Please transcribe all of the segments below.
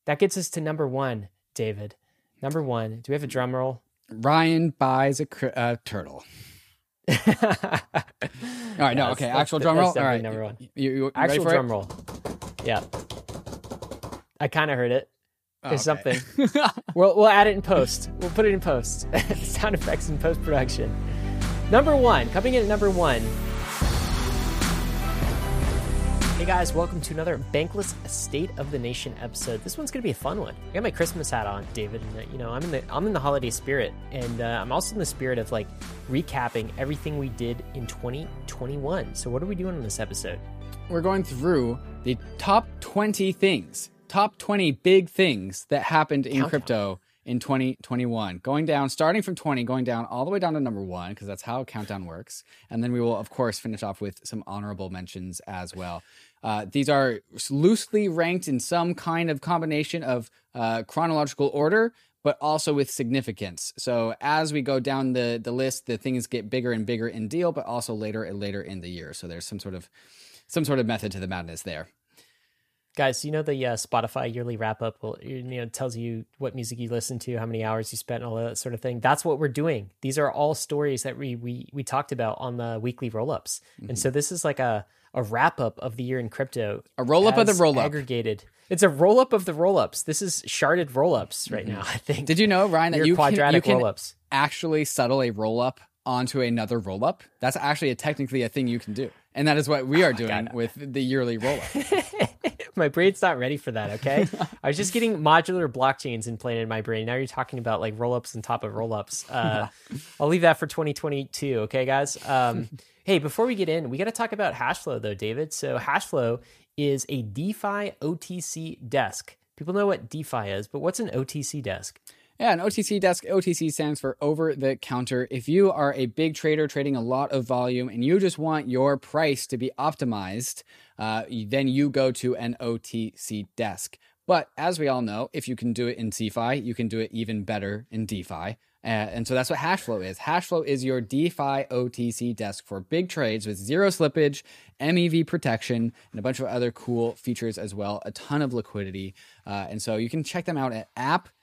That gets us to number one, David. Number one. Do we have a drum roll? Ryan buys a turtle. All right, no, okay. Actual drum roll. All right, number one. You Actual ready for drum it? roll. Yeah. I kind of heard it. There's okay. something. We'll add it in post. We'll put it in post. Sound effects in post production. Number one. Coming in at number one. Hey guys, welcome to another Bankless State of the Nation episode. This one's gonna be a fun one. I got my Christmas hat on, David, and I'm in the holiday spirit, and I'm also in the spirit of like recapping everything we did in 2021. So what are we doing in this episode? We're going through the top 20 things, top 20 big things that happened in crypto in 2021. Going down, starting from 20, going down all the way down to number one, because that's how countdown works. And then we will, of course, finish off with some honorable mentions as well. These are loosely ranked in some kind of combination of chronological order, but also with significance. So as we go down the list, the things get bigger and bigger in deal, but also later and later in the year. So there's some sort of method to the madness there. Guys, the Spotify yearly wrap-up tells you what music you listen to, how many hours you spent, all that sort of thing. That's what we're doing. These are all stories that we talked about on the weekly roll-ups. Mm-hmm. And so this is like a wrap-up of the year in crypto. A roll-up of the roll-up. Aggregated. It's a roll-up of the roll-ups. This is sharded roll-ups right now, I think. Did you know, Ryan, that you quadratic can roll-ups. Actually settle a roll-up onto another roll-up? That's actually technically a thing you can do. And that is what we are doing with the yearly roll-up. My brain's not ready for that, okay? I was just getting modular blockchains implanted in my brain. Now you're talking about like roll-ups on top of roll-ups. I'll leave that for 2022, okay, guys? Hey, before we get in, we got to talk about Hashflow, though, David. So Hashflow is a DeFi OTC desk. People know what DeFi is, but what's an OTC desk? Yeah, an OTC desk. OTC stands for over the counter. If you are a big trader trading a lot of volume and you just want your price to be optimized, then you go to an OTC desk. But as we all know, if you can do it in CeFi, you can do it even better in DeFi. And so that's what Hashflow is. Hashflow is your DeFi OTC desk for big trades with zero slippage, MEV protection, and a bunch of other cool features as well. A ton of liquidity. And so you can check them out at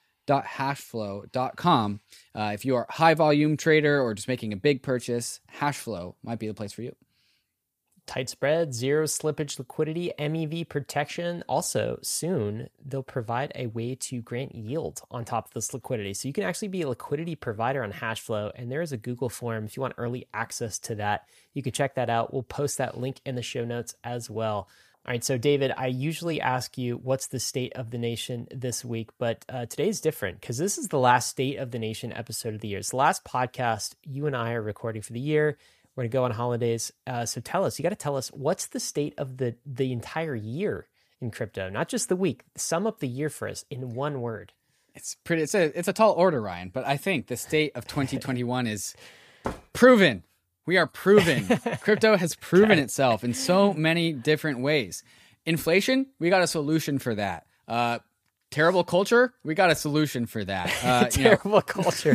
app.hashflow.com. If you are a high volume trader or just making a big purchase, Hashflow might be the place for you. Tight spread, zero slippage liquidity, MEV protection. Also, soon, they'll provide a way to grant yield on top of this liquidity. So you can actually be a liquidity provider on Hashflow, and there is a Google form. If you want early access to that, you can check that out. We'll post that link in the show notes as well. All right, so David, I usually ask you what's the state of the nation this week, but today's different because this is the last State of the Nation episode of the year. It's the last podcast you and I are recording for the year. We're going to go on holidays. So tell us, you got to tell us, what's the state of the entire year in crypto, not just the week. Sum up the year for us in one word. It's a tall order, Ryan, but I think the state of 2021 is proven. We are proven. Crypto has proven itself in so many different ways. Inflation, we got a solution for that. Terrible culture, we got a solution for that. Terrible culture.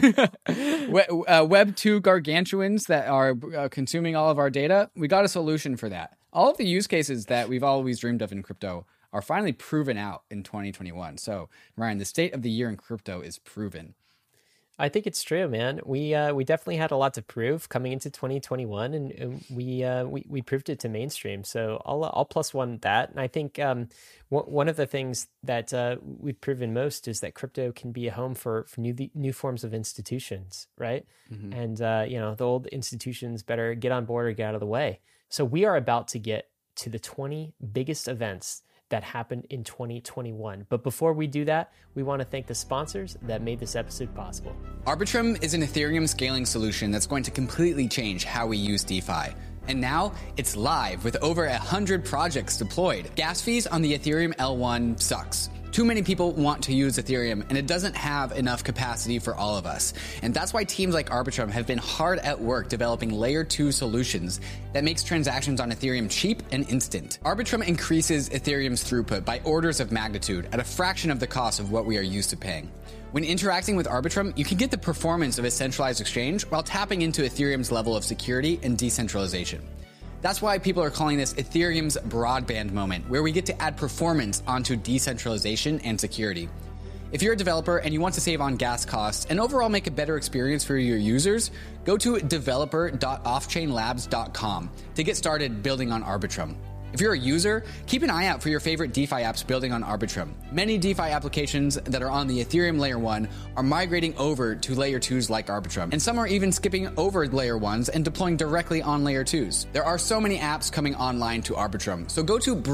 Web 2 gargantuans that are consuming all of our data, we got a solution for that. All of the use cases that we've always dreamed of in crypto are finally proven out in 2021. So, Ryan, the state of the year in crypto is proven. I think it's true, man. We definitely had a lot to prove coming into 2021, and we proved it to mainstream. So I'll plus one that. And I think one of the things that we've proven most is that crypto can be a home for new forms of institutions, right? Mm-hmm. And the old institutions better get on board or get out of the way. So we are about to get to the 20 biggest events that happened in 2021. But before we do that, we want to thank the sponsors that made this episode possible. Arbitrum is an Ethereum scaling solution that's going to completely change how we use DeFi. And now it's live with over 100 projects deployed. Gas fees on the Ethereum L1 sucks. Too many people want to use Ethereum, and it doesn't have enough capacity for all of us. And that's why teams like Arbitrum have been hard at work developing layer 2 solutions that makes transactions on Ethereum cheap and instant. Arbitrum increases Ethereum's throughput by orders of magnitude at a fraction of the cost of what we are used to paying. When interacting with Arbitrum, you can get the performance of a centralized exchange while tapping into Ethereum's level of security and decentralization. That's why people are calling this Ethereum's broadband moment, where we get to add performance onto decentralization and security. If you're a developer and you want to save on gas costs and overall make a better experience for your users, go to developer.offchainlabs.com to get started building on Arbitrum. If you're a user, keep an eye out for your favorite DeFi apps building on Arbitrum. Many DeFi applications that are on the Ethereum Layer 1 are migrating over to Layer 2s like Arbitrum, and some are even skipping over Layer 1s and deploying directly on Layer 2s. There are so many apps coming online to Arbitrum, so go to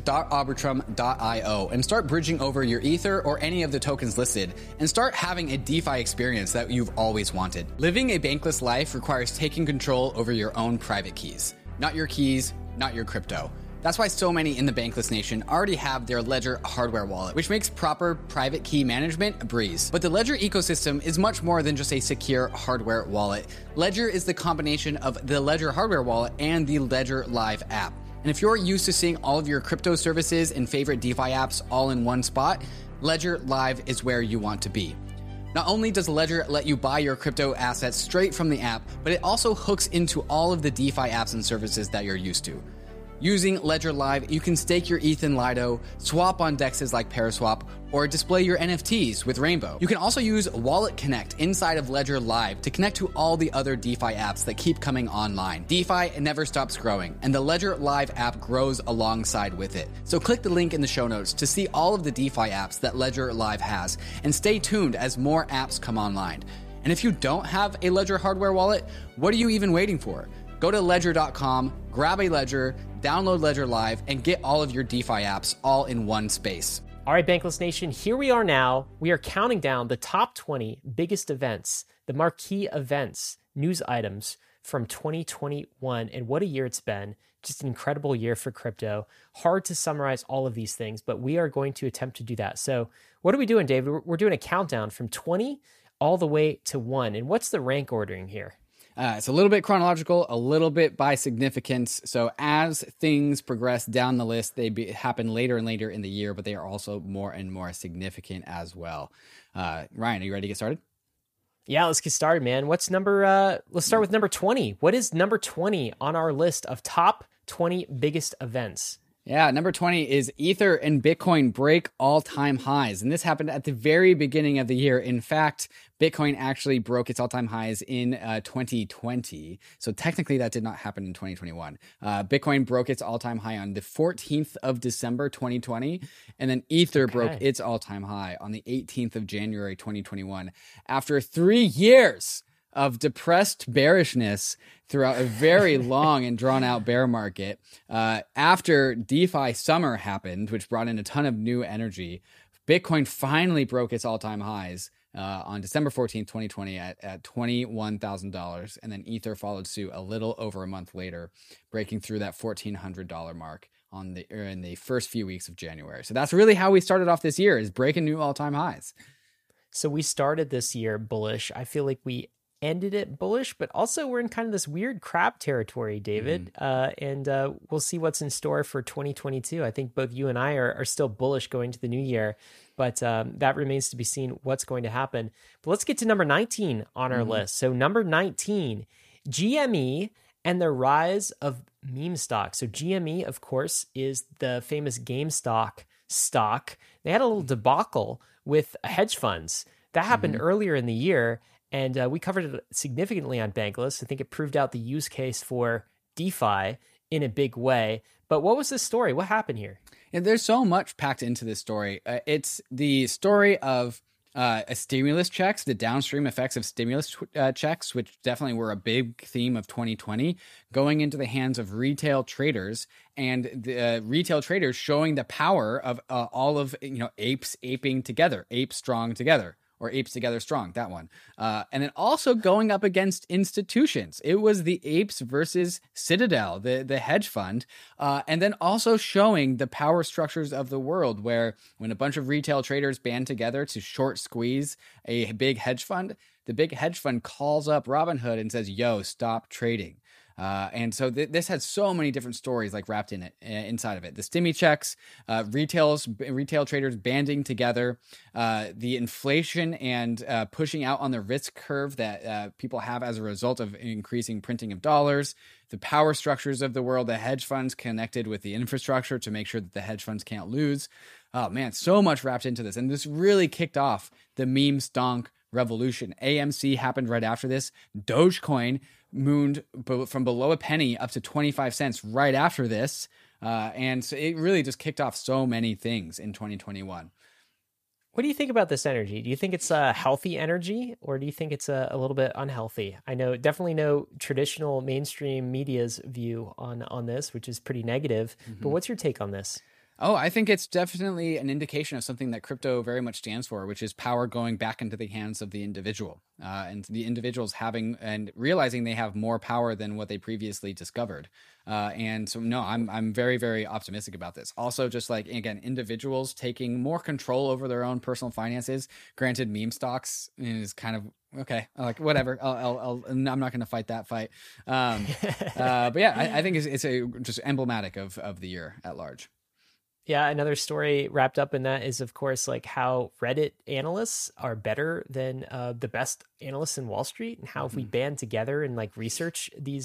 bridge.arbitrum.io and start bridging over your Ether or any of the tokens listed, and start having a DeFi experience that you've always wanted. Living a bankless life requires taking control over your own private keys. Not your keys, not your crypto. That's why so many in the Bankless Nation already have their Ledger hardware wallet, which makes proper private key management a breeze. But the Ledger ecosystem is much more than just a secure hardware wallet. Ledger is the combination of the Ledger hardware wallet and the Ledger Live app. And if you're used to seeing all of your crypto services and favorite DeFi apps all in one spot, Ledger Live is where you want to be. Not only does Ledger let you buy your crypto assets straight from the app, but it also hooks into all of the DeFi apps and services that you're used to. Using Ledger Live, you can stake your ETH in Lido, swap on dexes like Paraswap, or display your NFTs with Rainbow. You can also use Wallet Connect inside of Ledger Live to connect to all the other DeFi apps that keep coming online. DeFi never stops growing, and the Ledger Live app grows alongside with it. So click the link in the show notes to see all of the DeFi apps that Ledger Live has, and stay tuned as more apps come online. And if you don't have a Ledger hardware wallet, what are you even waiting for? Go to ledger.com, grab a Ledger, download Ledger Live, and get all of your DeFi apps all in one space. All right, Bankless Nation, here we are now. We are counting down the top 20 biggest events, the marquee events, news items from 2021. And what a year it's been. Just an incredible year for crypto. Hard to summarize all of these things, but we are going to attempt to do that. So what are we doing, David? We're doing a countdown from 20 all the way to 1. And what's the rank ordering here? It's a little bit chronological, a little bit by significance. So as things progress down the list, they happen later and later in the year, but they are also more and more significant as well. Ryan, are you ready to get started? Yeah, let's get started, man. Let's start with number 20. What is number 20 on our list of top 20 biggest events? Yeah, number 20 is Ether and Bitcoin break all-time highs. And this happened at the very beginning of the year. In fact, Bitcoin actually broke its all-time highs in 2020. So technically that did not happen in 2021. Bitcoin broke its all-time high on the 14th of December 2020. And then Ether broke its all-time high on the 18th of January 2021. After 3 years of depressed bearishness throughout a very long and drawn out bear market. After DeFi summer happened, which brought in a ton of new energy, Bitcoin finally broke its all-time highs on December 14th, 2020 at $21,000. And then Ether followed suit a little over a month later, breaking through that $1,400 mark in the first few weeks of January. So that's really how we started off this year, is breaking new all-time highs. So we started this year bullish. I feel like we ended it bullish, but also we're in kind of this weird crab territory, David. And we'll see what's in store for 2022. I think both you and I are still bullish going to the new year, but that remains to be seen what's going to happen. But let's get to number 19 on our list. So number 19, GME and the rise of meme stock. So GME, of course, is the famous GameStop stock. They had a little debacle with hedge funds. That happened earlier in the year. And we covered it significantly on Bankless. I think it proved out the use case for DeFi in a big way. But what was this story? What happened here? Yeah, there's so much packed into this story. It's the story of stimulus checks, the downstream effects of stimulus checks, which definitely were a big theme of 2020, going into the hands of retail traders, and the retail traders showing the power of all of apes aping together, apes strong together. Or Apes Together Strong, that one. And then also going up against institutions. It was the apes versus Citadel, the hedge fund. And then also showing the power structures of the world, where when a bunch of retail traders band together to short squeeze a big hedge fund, the big hedge fund calls up Robinhood and says, yo, stop trading. And so this had so many different stories like wrapped in it, inside of it. The stimmy checks, retail traders banding together, the inflation and pushing out on the risk curve that people have as a result of increasing printing of dollars, the power structures of the world, the hedge funds connected with the infrastructure to make sure that the hedge funds can't lose. Oh man, so much wrapped into this. And this really kicked off the meme stonk revolution. AMC happened right after this. Dogecoin mooned from below a penny up to 25 cents right after this. And so it really just kicked off so many things in 2021. What do you think about this energy? Do you think it's a healthy energy, or do you think it's a little bit unhealthy? I definitely know traditional mainstream media's view on this, which is pretty negative. But what's your take on this? Oh, I think it's definitely an indication of something that crypto very much stands for, which is power going back into the hands of the individual, and the individuals having and realizing they have more power than what they previously discovered. And so, no, I'm very, very optimistic about this. Also, just like, again, individuals taking more control over their own personal finances. Granted, meme stocks is kind of okay, like whatever. I'm not going to fight that fight. But yeah, I think it's just emblematic of the year at large. Yeah, another story wrapped up in that is, of course, like how Reddit analysts are better than the best analysts in Wall Street, and how if we band together and like research these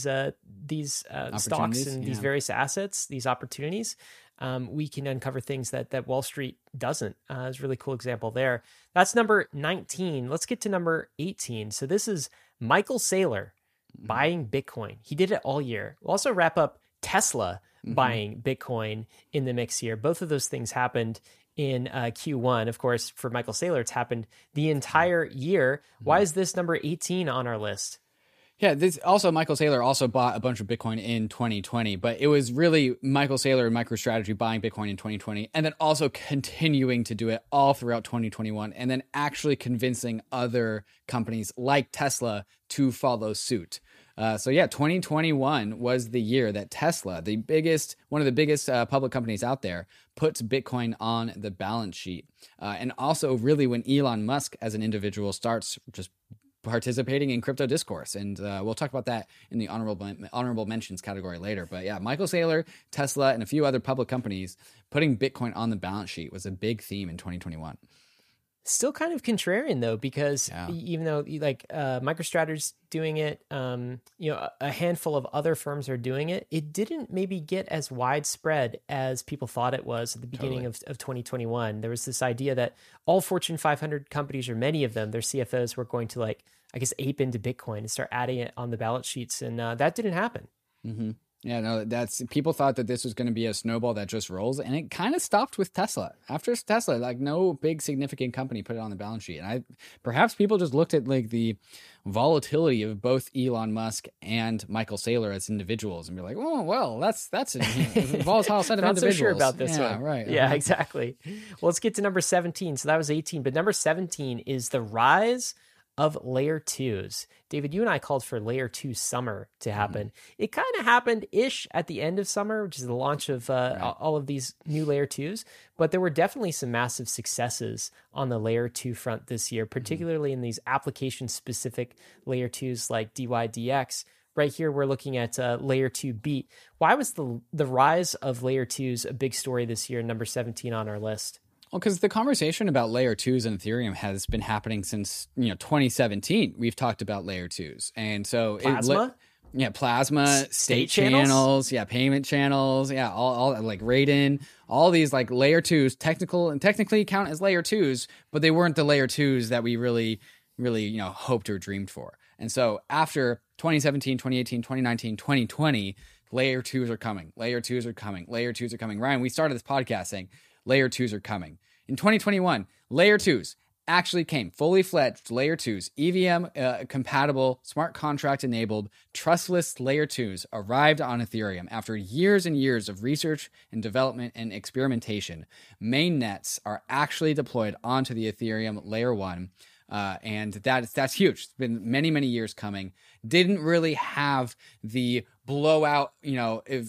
stocks and these various assets, these opportunities, we can uncover things that Wall Street doesn't. It's a really cool example there. That's number 19. Let's get to number 18. So this is Michael Saylor buying Bitcoin. He did it all year. We'll also wrap up Tesla buying Bitcoin in the mix here. Both of those things happened in Q1. Of course, for Michael Saylor, it's happened the entire year. Why is this number 18 on our list? Yeah, this also Michael Saylor also bought a bunch of Bitcoin in 2020, but it was really Michael Saylor and MicroStrategy buying Bitcoin in 2020, and then also continuing to do it all throughout 2021, and then actually convincing other companies like Tesla to follow suit. So yeah, 2021 was the year that Tesla, one of the biggest public companies out there, puts Bitcoin on the balance sheet. And also really when Elon Musk as an individual starts just participating in crypto discourse. And we'll talk about that in the honorable mentions category later. But yeah, Michael Saylor, Tesla, and a few other public companies putting Bitcoin on the balance sheet was a big theme in 2021. Still kind of contrarian though, because even though like MicroStrategy's doing it, a handful of other firms are doing it, it didn't maybe get as widespread as people thought it was at the beginning of 2021. There was this idea that all Fortune 500 companies, or many of them, their CFOs were going to ape into Bitcoin and start adding it on the balance sheets. And that didn't happen. Mm-hmm. Yeah, no, people thought that this was going to be a snowball that just rolls, and it kind of stopped with Tesla. After Tesla, like no big significant company put it on the balance sheet. And perhaps people just looked at like the volatility of both Elon Musk and Michael Saylor as individuals and be like, oh, well, that's a volatile set of individuals. Not so sure about this one. Right. Yeah, exactly. Well, let's get to number 17. So that was 18, but number 17 is the rise of layer twos. David, you and I called for layer two summer to happen. It kind of happened-ish at the end of summer, which is the launch of all of these new layer twos, but there were definitely some massive successes on the layer two front this year, particularly in these application-specific layer twos like DYDX. Right here, we're looking at layer two Beat. Why was the rise of layer twos a big story this year, number 17 on our list? Well, because the conversation about layer twos in Ethereum has been happening since 2017. We've talked about layer twos, and so Plasma, Plasma, state channels, payment channels, all like Raiden, all these like layer twos, technically count as layer twos, but they weren't the layer twos that we really hoped or dreamed for. And so after 2017, 2018, 2019, 2020, layer twos are coming. Layer twos are coming. Layer twos are coming. Ryan, we started this podcast saying layer twos are coming. In 2021, layer twos actually came, fully fledged layer twos, EVM compatible, smart contract enabled, trustless layer twos arrived on Ethereum after years and years of research and development and experimentation. Mainnets are actually deployed onto the Ethereum layer one. And that's huge. It's been many, many years coming. Didn't really have the blowout,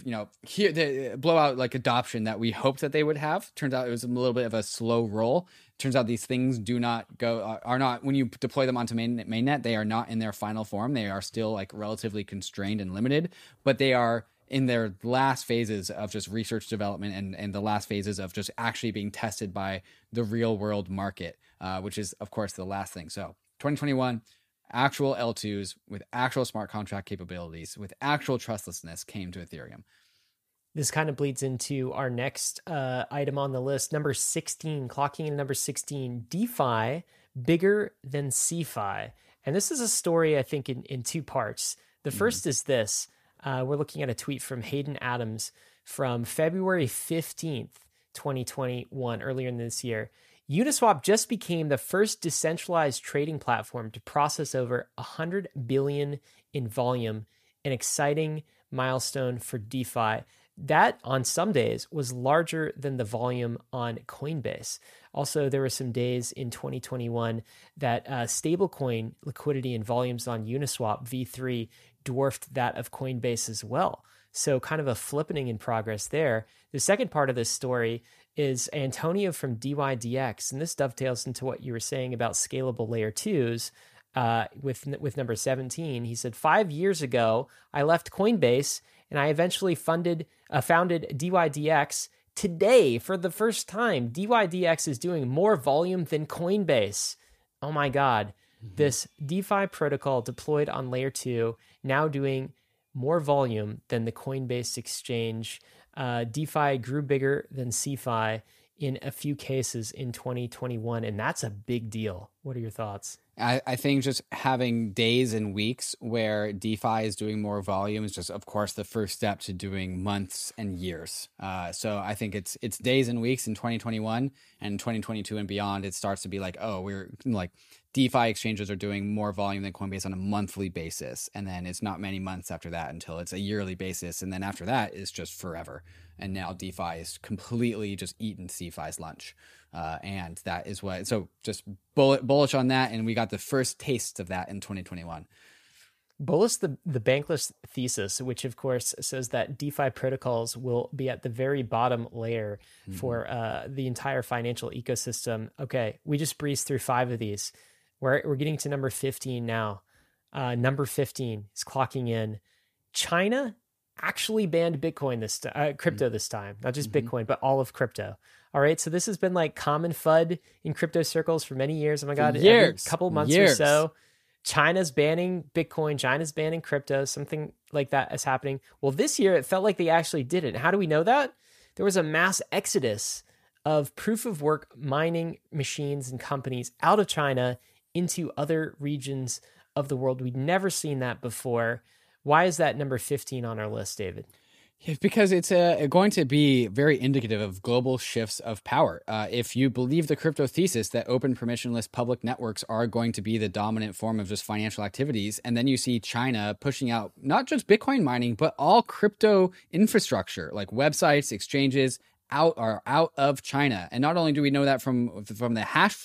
blowout like adoption that we hoped that they would have. Turns out it was a little bit of a slow roll. Turns out these things are not, when you deploy them onto mainnet, they are not in their final form. They are still like relatively constrained and limited, but they are in their last phases of just research development and the last phases of just actually being tested by the real world market, which is of course the last thing. So 2021, actual L2s with actual smart contract capabilities, with actual trustlessness came to Ethereum. This kind of bleeds into our next item on the list, number 16, clocking in number 16, DeFi bigger than CeFi. And this is a story, I think, in two parts. The first is this. We're looking at a tweet from Hayden Adams from February 15th, 2021, earlier in this year. Uniswap just became the first decentralized trading platform to process over 100 billion in volume, an exciting milestone for DeFi. That, on some days, was larger than the volume on Coinbase. Also, there were some days in 2021 that stablecoin liquidity and volumes on Uniswap V3 dwarfed that of Coinbase as well. So kind of a flippening in progress there. The second part of this story is Antonio from DYDX, and this dovetails into what you were saying about scalable layer 2s with number 17. He said, 5 years ago, I left Coinbase and I eventually founded DYDX. Today, for the first time, DYDX is doing more volume than Coinbase. Oh my God. This DeFi protocol deployed on layer 2, now doing more volume than the Coinbase exchange. DeFi grew bigger than CeFi in a few cases in 2021, and that's a big deal. What are your thoughts? I think just having days and weeks where DeFi is doing more volume is just, of course, the first step to doing months and years. So I think it's days and weeks in 2021 and 2022 and beyond. It starts to be like, oh, we're like DeFi exchanges are doing more volume than Coinbase on a monthly basis. And then it's not many months after that until it's a yearly basis. And then after that, it's just forever. And now DeFi is completely just eaten CeFi's lunch. And that is what, so just bullish on that. And we got the first tastes of that in 2021. Bullish, the bankless thesis, which of course says that DeFi protocols will be at the very bottom layer for the entire financial ecosystem. Okay, we just breezed through 5 of these. We're getting to number 15 now. Number 15 is clocking in. China actually banned Bitcoin crypto this time, not just Bitcoin, but all of crypto. All right, so this has been like common FUD in crypto circles for many years. Oh my God, every couple months or so, China's banning Bitcoin, China's banning crypto, something like that is happening. Well, this year it felt like they actually did it. How do we know that? There was a mass exodus of proof of work mining machines and companies out of China into other regions of the world. We'd never seen that before. Why is that number 15 on our list, David? Yeah, because it's going to be very indicative of global shifts of power. If you believe the crypto thesis that open permissionless public networks are going to be the dominant form of just financial activities, and then you see China pushing out not just Bitcoin mining, but all crypto infrastructure, like websites, exchanges, out of China. And not only do we know that from the hash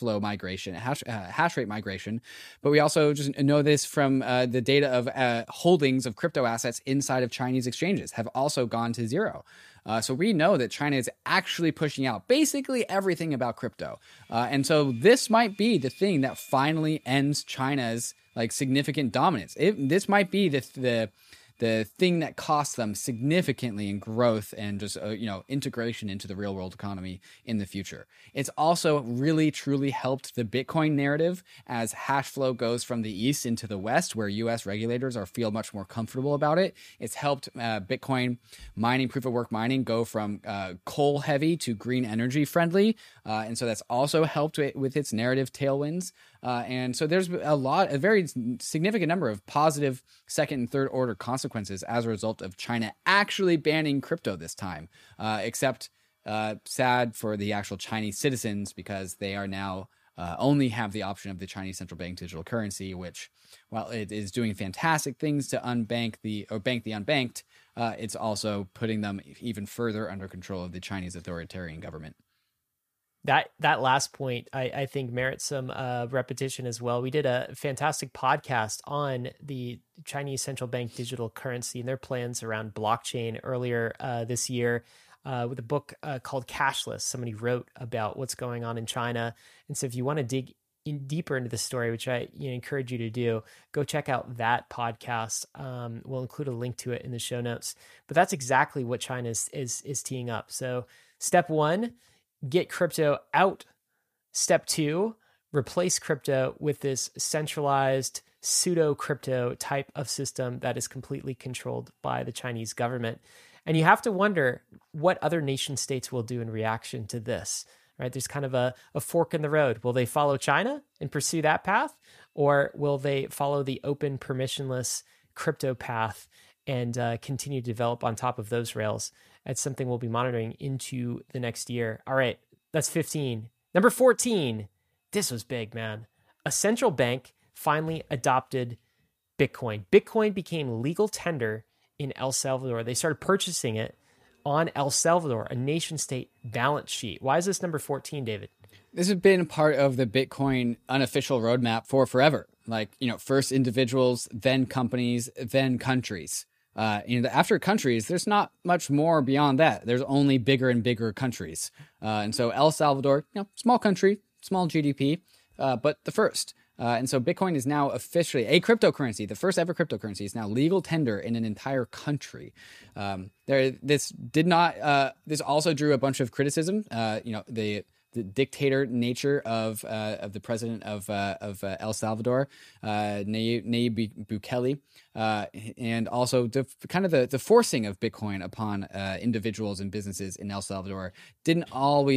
rate migration, but we also just know this from the data of holdings of crypto assets inside of Chinese exchanges have also gone to zero. So we know that China is actually pushing out basically everything about crypto. And so this might be the thing that finally ends China's like significant dominance. This might be the thing that costs them significantly in growth and just integration into the real world economy in the future. It's also really truly helped the Bitcoin narrative as hash flow goes from the east into the west, where US regulators feel much more comfortable about it. It's helped Bitcoin mining, proof of work mining, go from coal heavy to green energy friendly, and so that's also helped with its narrative tailwinds. And so there's a very significant number of positive second and third order consequences as a result of China actually banning crypto this time, except sad for the actual Chinese citizens, because they are now only have the option of the Chinese central bank digital currency, which, while it is doing fantastic things to bank the unbanked, it's also putting them even further under control of the Chinese authoritarian government. That last point, I think, merits some repetition as well. We did a fantastic podcast on the Chinese central bank digital currency and their plans around blockchain earlier this year. with a book called Cashless. Somebody wrote about what's going on in China. And so if you want to dig deeper into the story, which I encourage you to do, go check out that podcast. We'll include a link to it in the show notes. But that's exactly what China is teeing up. So step one, get crypto out. Step two, replace crypto with this centralized pseudo crypto type of system that is completely controlled by the Chinese government. And you have to wonder what other nation states will do in reaction to this, right? There's kind of a fork in the road. Will they follow China and pursue that path? Or will they follow the open, permissionless crypto path and continue to develop on top of those rails? That's something we'll be monitoring into the next year. All right, that's 15. Number 14. This was big, man. A central bank finally adopted Bitcoin. Bitcoin became legal tender in El Salvador. They started purchasing it on El Salvador, a nation state balance sheet. Why is this number 14, David? This has been part of the Bitcoin unofficial roadmap for forever. Like, first individuals, then companies, then countries. After countries, there's not much more beyond that. There's only bigger and bigger countries. And so El Salvador, small country, small GDP, but the first. And so Bitcoin is now officially a cryptocurrency. The first ever cryptocurrency is now legal tender in an entire country. This also drew a bunch of criticism. The dictator nature of the president of El Salvador, Nayib Bukele, and also the forcing of Bitcoin upon individuals and businesses in El Salvador wasn't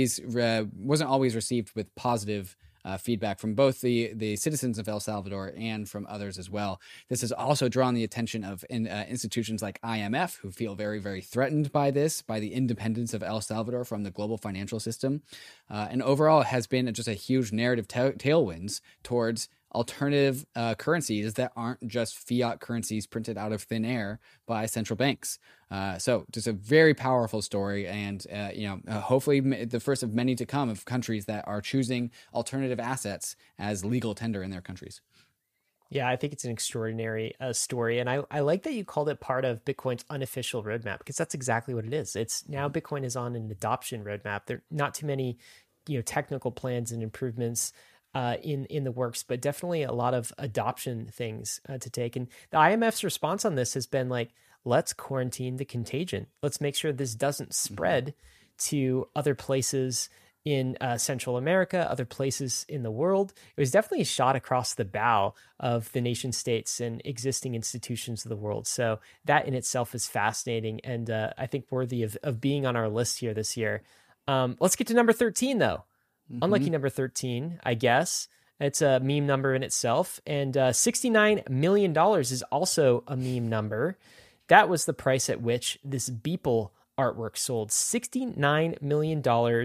always received with positive feedback from both the citizens of El Salvador and from others as well. This has also drawn the attention of institutions like IMF, who feel very, very threatened by the independence of El Salvador from the global financial system. And overall, it has been just a huge narrative tailwinds towards alternative currencies that aren't just fiat currencies printed out of thin air by central banks. So just a very powerful story, and hopefully the first of many to come of countries that are choosing alternative assets as legal tender in their countries. Yeah, I think it's an extraordinary story. And I like that you called it part of Bitcoin's unofficial roadmap, because that's exactly what it is. It's now Bitcoin is on an adoption roadmap. There are not too many technical plans and improvements in the works, but definitely a lot of adoption things to take. And the IMF's response on this has been like, let's quarantine the contagion. Let's make sure this doesn't spread to other places in Central America, other places in the world. It was definitely a shot across the bow of the nation states and existing institutions of the world. So that in itself is fascinating, and I think worthy of being on our list here this year. Let's get to number 13, though. Unlucky number 13, I guess. It's a meme number in itself. And $69 million is also a meme number. That was the price at which this Beeple artwork sold. $69 million.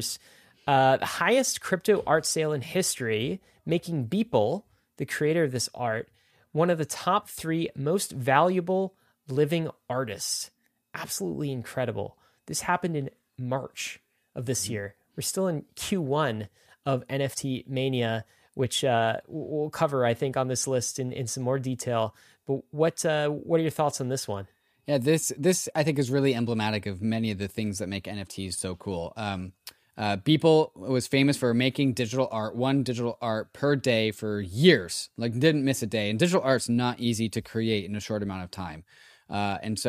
The highest crypto art sale in history, making Beeple, the creator of this art, one of the top 3 most valuable living artists. Absolutely incredible. This happened in March of this year. We're still in Q1 of NFT Mania, which we'll cover, I think, on this list in some more detail. But what are your thoughts on this one? Yeah, this I think is really emblematic of many of the things that make NFTs so cool. Beeple was famous for making one digital art per day for years, like didn't miss a day. And digital art's not easy to create in a short amount of time. And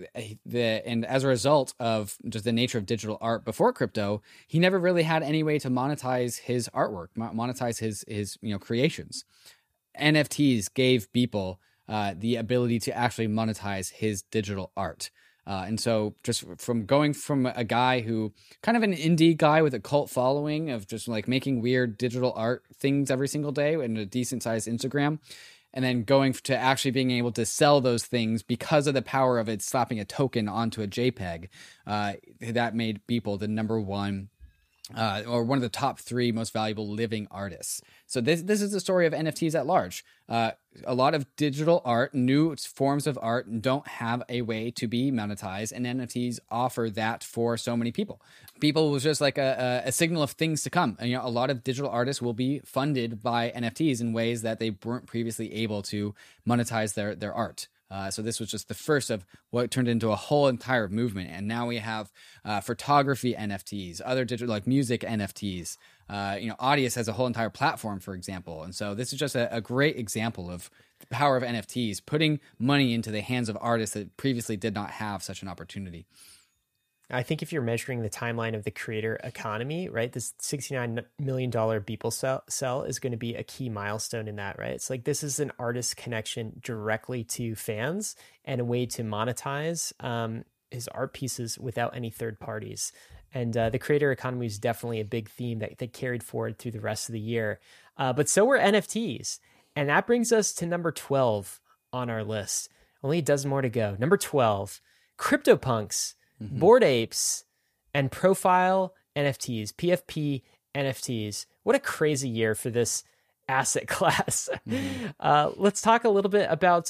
as a result of just the nature of digital art before crypto, he never really had any way to monetize his artwork, monetize his creations. NFTs gave Beeple the ability to actually monetize his digital art. And so just from going from a guy who kind of an indie guy with a cult following of just like making weird digital art things every single day and a decent sized Instagram, and then going to actually being able to sell those things because of the power of it slapping a token onto a JPEG, that made Beeple the number one or one of the top 3 most valuable living artists. So this is the story of NFTs at large. A lot of digital art, new forms of art, don't have a way to be monetized, and NFTs offer that for so many people. Beeple was just like a signal of things to come. And, a lot of digital artists will be funded by NFTs in ways that they weren't previously able to monetize their art. So this was just the first of what turned into a whole entire movement. And now we have photography NFTs, other digital like music NFTs. Audius has a whole entire platform, for example. And so this is just a great example of the power of NFTs, putting money into the hands of artists that previously did not have such an opportunity. I think if you're measuring the timeline of the creator economy, right, this $69 million Beeple sell is going to be a key milestone in that, right? It's like this is an artist connection directly to fans and a way to monetize his art pieces without any third parties. And the creator economy is definitely a big theme that carried forward through the rest of the year. But so were NFTs. And that brings us to number 12 on our list. Only a dozen more to go. Number 12, CryptoPunks. Bored Apes, and Profile NFTs, PFP NFTs. What a crazy year for this asset class. Let's talk a little bit about,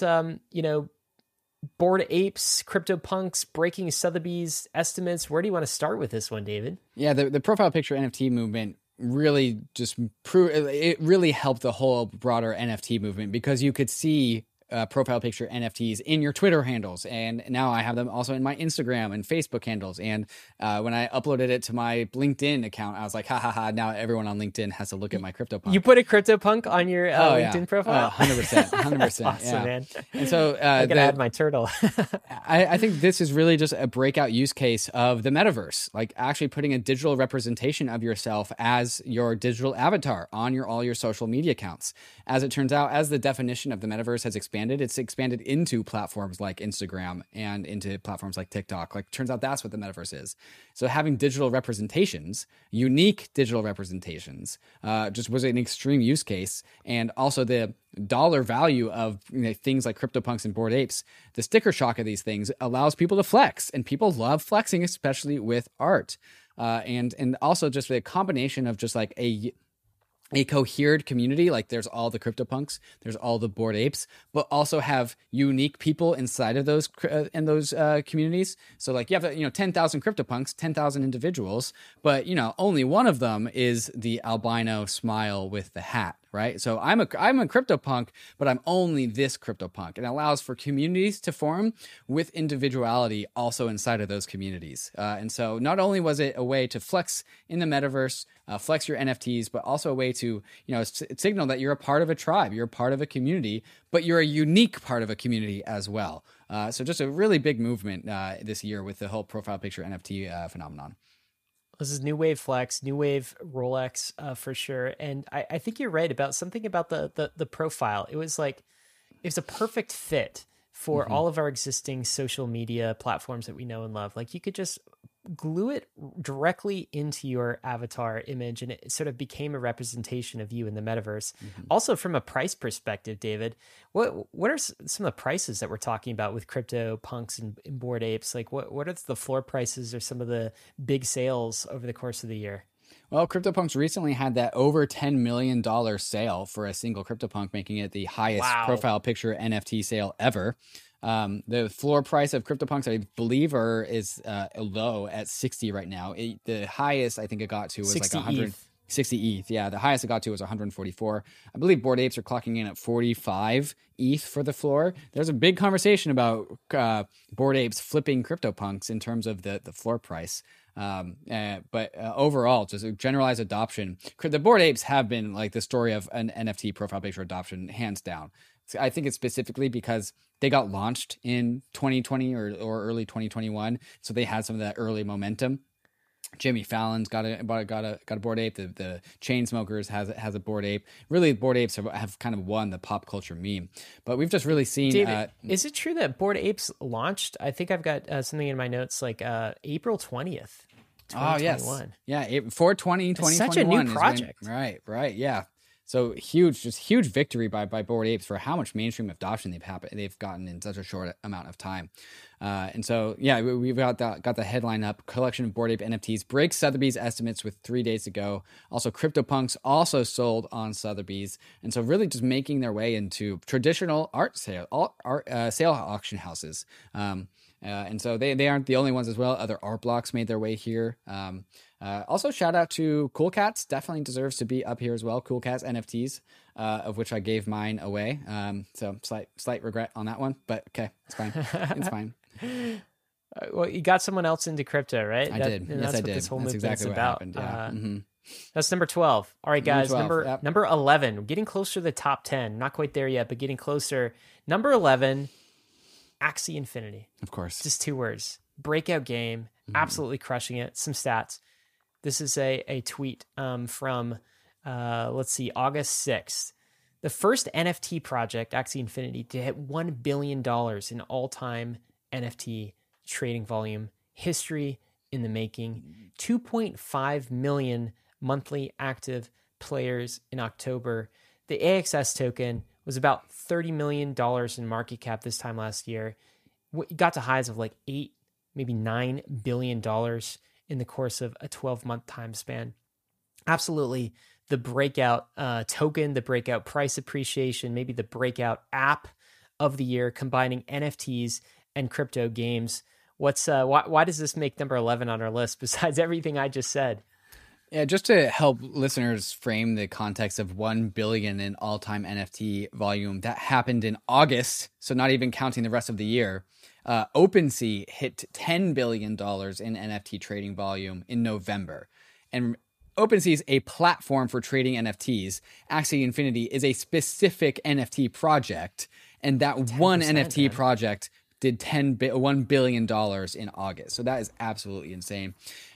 Bored Apes, CryptoPunks, breaking Sotheby's estimates. Where do you want to start with this one, David? Yeah, the profile picture NFT movement really it really helped the whole broader NFT movement, because you could see profile picture NFTs in your Twitter handles. And now I have them also in my Instagram and Facebook handles. And when I uploaded it to my LinkedIn account, I was like, now everyone on LinkedIn has to look at my CryptoPunk. You put a CryptoPunk on your LinkedIn profile? 100%. 100%. Awesome, man. And so I gotta add my turtle. I think this is really just a breakout use case of the metaverse, like actually putting a digital representation of yourself as your digital avatar on all your social media accounts. As it turns out, as the definition of the metaverse has expanded, it's expanded into platforms like Instagram and into platforms like TikTok. Like, turns out that's what the metaverse is. So having digital representations, unique digital representations, just was an extreme use case. And also the dollar value of things like CryptoPunks and Bored Apes, the sticker shock of these things allows people to flex, and people love flexing, especially with art. And also just the combination of just like a cohered community, like there's all the CryptoPunks, there's all the Bored Apes, but also have unique people inside of those communities. So like you have 10,000 CryptoPunks, 10,000 individuals, but only one of them is the albino smile with the hat, right? So I'm a CryptoPunk, but I'm only this CryptoPunk. It allows for communities to form with individuality also inside of those communities. And so not only was it a way to flex in the metaverse, flex your NFTs, but also a way to signal that you're a part of a tribe, you're a part of a community, but you're a unique part of a community as well. So just a really big movement this year with the whole profile picture NFT phenomenon. This is new wave flex, new wave Rolex for sure. And I think you're right about something about the profile. It was a perfect fit for all of our existing social media platforms that we know and love. Like, you could just glue it directly into your avatar image, and it sort of became a representation of you in the metaverse. Also, from a price perspective, David, what are some of the prices that we're talking about with CryptoPunks and Bored Apes? Like, what are the floor prices or some of the big sales over the course of the year? Well, CryptoPunks recently had that over $10 million sale for a single CryptoPunk, making it the highest profile picture NFT sale ever. The floor price of CryptoPunks, I believe, is low at 60 right now. The highest I think it got to was like 160 ETH. Yeah, the highest it got to was 144. I believe Bored Apes are clocking in at 45 ETH for the floor. There's a big conversation about Bored Apes flipping CryptoPunks in terms of the floor price. But overall, just a generalized adoption. The Bored Apes have been like the story of an NFT profile picture adoption, hands down. I think it's specifically because they got launched in 2020 or early 2021, so they had some of that early momentum. Jimmy Fallon's got a Bored Ape. The Chainsmokers has a Bored Ape. Really, Bored Apes have kind of won the pop culture meme. But we've just really seen. David, is it true that Bored Apes launched? I think I've got something in my notes like April 20th. 2021. Oh yes, yeah, 4/20/2021. Such a new project, right, yeah. So huge victory by Bored Apes for how much mainstream adoption they've gotten in such a short amount of time. And so, yeah, we've got the headline up. Collection of Bored Ape NFTs breaks Sotheby's estimates with 3 days to go. Also, CryptoPunks also sold on Sotheby's. And so really just making their way into traditional art sale auction houses. And so they aren't the only ones as well. Other art blocks made their way here. Also, shout out to Cool Cats. Definitely deserves to be up here as well. Cool Cats NFTs, of which I gave mine away. So slight regret on that one, but okay, it's fine. It's fine. Well, you got someone else into crypto, right? I did. Yes, I did. This whole that's exactly what about. happened. Yeah. That's number 12. All right, guys. 12, Number 11. We're getting closer to the top 10. Not quite there yet, but getting closer. Number 11, Axie Infinity. Of course. Just 2 words. Breakout game. Absolutely crushing it. Some stats. This is a tweet from, August 6th. The first NFT project, Axie Infinity, to hit $1 billion in all-time NFT trading volume. History in the making. 2.5 million monthly active players in October. The AXS token was about $30 million in market cap this time last year. It got to highs of like $8, maybe $9 billion in the course of a 12-month time span. Absolutely the breakout token, the breakout price appreciation, maybe the breakout app of the year, combining NFTs and crypto games. Why does this make number 11 on our list besides everything I just said? Yeah, just to help listeners frame the context of 1 billion in all-time NFT volume, that happened in August, so not even counting the rest of the year. OpenSea hit $10 billion in NFT trading volume in November. And OpenSea is a platform for trading NFTs. Axie Infinity is a specific NFT project, and that one NFT project did $1 billion in August. So that is absolutely insane.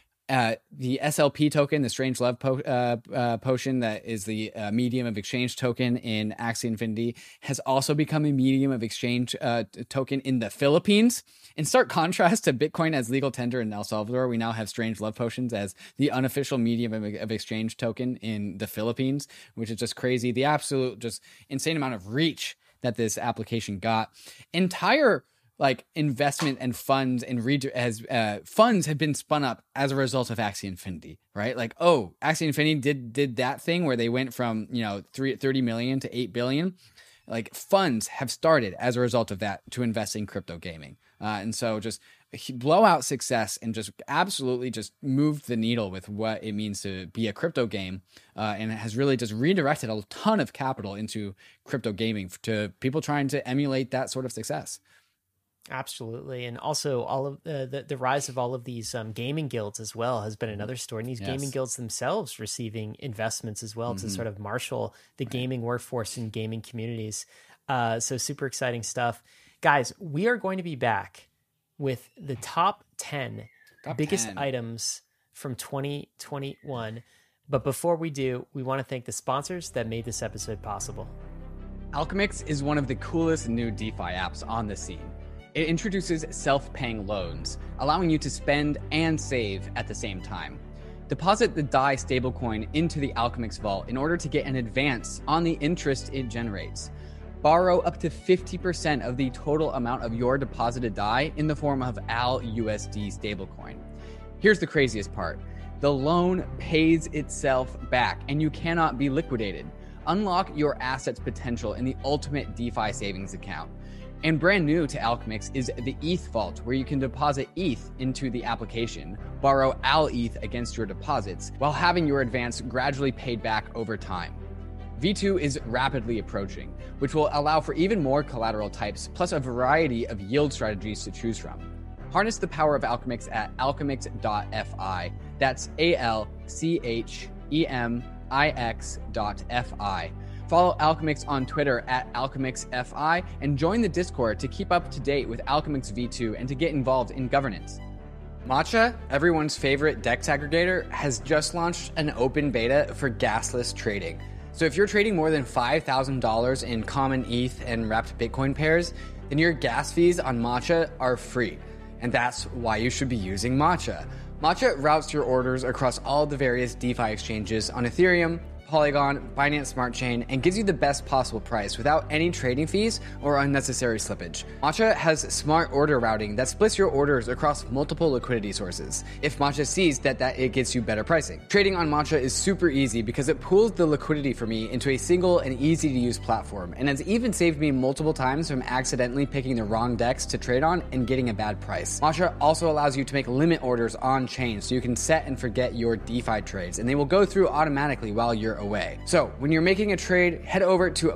The SLP token, the Strange Love potion, that is the medium of exchange token in Axie Infinity, has also become a medium of exchange token in the Philippines. In stark contrast to Bitcoin as legal tender in El Salvador, we now have Strange Love potions as the unofficial medium of exchange token in the Philippines, which is just crazy. The absolute just insane amount of reach that this application got. Entire investment and funds and funds have been spun up as a result of Axie Infinity, right? Axie Infinity did that thing where they went from 30 million to 8 billion. Funds have started as a result of that to invest in crypto gaming, and so just blowout success and just absolutely just moved the needle with what it means to be a crypto game, and it has really just redirected a ton of capital into crypto gaming to people trying to emulate that sort of success. Absolutely. And also all of the rise of all of these gaming guilds as well has been another story. And these gaming guilds themselves receiving investments as well to sort of marshal the gaming workforce and gaming communities. So super exciting stuff. Guys, we are going to be back with the top 10 biggest items from 2021. But before we do, we want to thank the sponsors that made this episode possible. Alchemix is one of the coolest new DeFi apps on the scene. It introduces self-paying loans, allowing you to spend and save at the same time. Deposit the DAI stablecoin into the Alchemix vault in order to get an advance on the interest it generates. Borrow up to 50% of the total amount of your deposited DAI in the form of ALUSD stablecoin. Here's the craziest part. The loan pays itself back and you cannot be liquidated. Unlock your asset's potential in the ultimate DeFi savings account. And brand new to Alchemix is the ETH Vault, where you can deposit ETH into the application, borrow ALETH against your deposits, while having your advance gradually paid back over time. V2 is rapidly approaching, which will allow for even more collateral types, plus a variety of yield strategies to choose from. Harness the power of Alchemix at alchemix.fi. That's ALCHEMIX.fi. Follow Alchemix on Twitter at AlchemixFI and join the Discord to keep up to date with Alchemix V2 and to get involved in governance. Matcha, everyone's favorite DEX aggregator, has just launched an open beta for gasless trading. So if you're trading more than $5,000 in common ETH and wrapped Bitcoin pairs, then your gas fees on Matcha are free. And that's why you should be using Matcha. Matcha routes your orders across all the various DeFi exchanges on Ethereum, Polygon, Binance Smart Chain, and gives you the best possible price without any trading fees or unnecessary slippage. Matcha has smart order routing that splits your orders across multiple liquidity sources. If Matcha sees that it gets you better pricing. Trading on Matcha is super easy because it pools the liquidity for me into a single and easy to use platform, and has even saved me multiple times from accidentally picking the wrong DEX to trade on and getting a bad price. Matcha also allows you to make limit orders on chain so you can set and forget your DeFi trades, and they will go through automatically while you're away. So when you're making a trade, head over to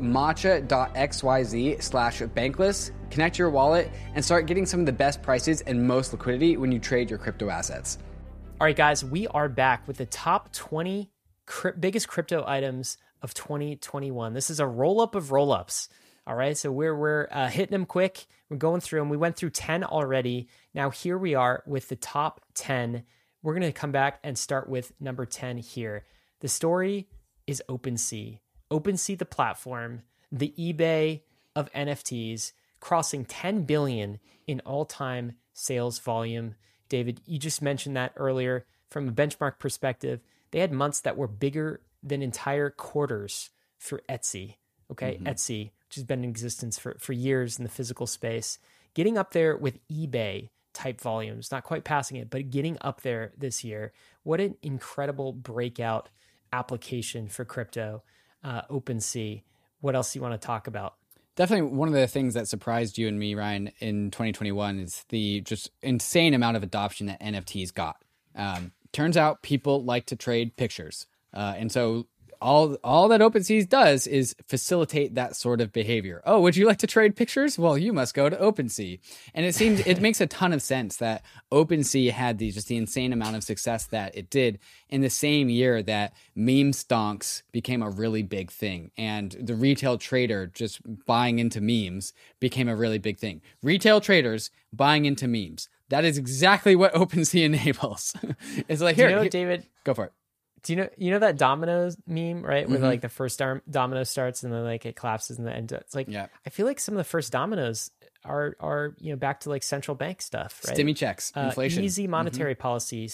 matcha.xyz/bankless, connect your wallet, and start getting some of the best prices and most liquidity when you trade your crypto assets. All right, guys, we are back with the top 20 biggest crypto items of 2021. This is a roll-up of roll-ups. All right, so we're hitting them quick. We're going through them. We went through 10 already. Now here we are with the top 10. We're going to come back and start with number 10 here. The story is OpenSea. OpenSea, the platform, the eBay of NFTs, crossing 10 billion in all-time sales volume. David, you just mentioned that earlier. From a benchmark perspective, they had months that were bigger than entire quarters for Etsy. Okay, Etsy, which has been in existence for years in the physical space, getting up there with eBay type volumes, not quite passing it, but getting up there this year. What an incredible breakout application for crypto, OpenSea. What else do you want to talk about? Definitely one of the things that surprised you and me, Ryan, in 2021 is the just insane amount of adoption that NFTs got. Turns out people like to trade pictures. And so all that OpenSea does is facilitate that sort of behavior. Oh, would you like to trade pictures? Well, you must go to OpenSea. And it makes a ton of sense that OpenSea had the insane amount of success that it did in the same year that meme stonks became a really big thing. And the retail trader just buying into memes became a really big thing. Retail traders buying into memes. That is exactly what OpenSea enables. It's like, here, David, go for it. Do you know that dominoes meme, right? Where like the first domino starts and then like it collapses in the end. It's like, I feel like some of the first dominoes are back to like central bank stuff, right? Stimmy checks, inflation, easy monetary policy,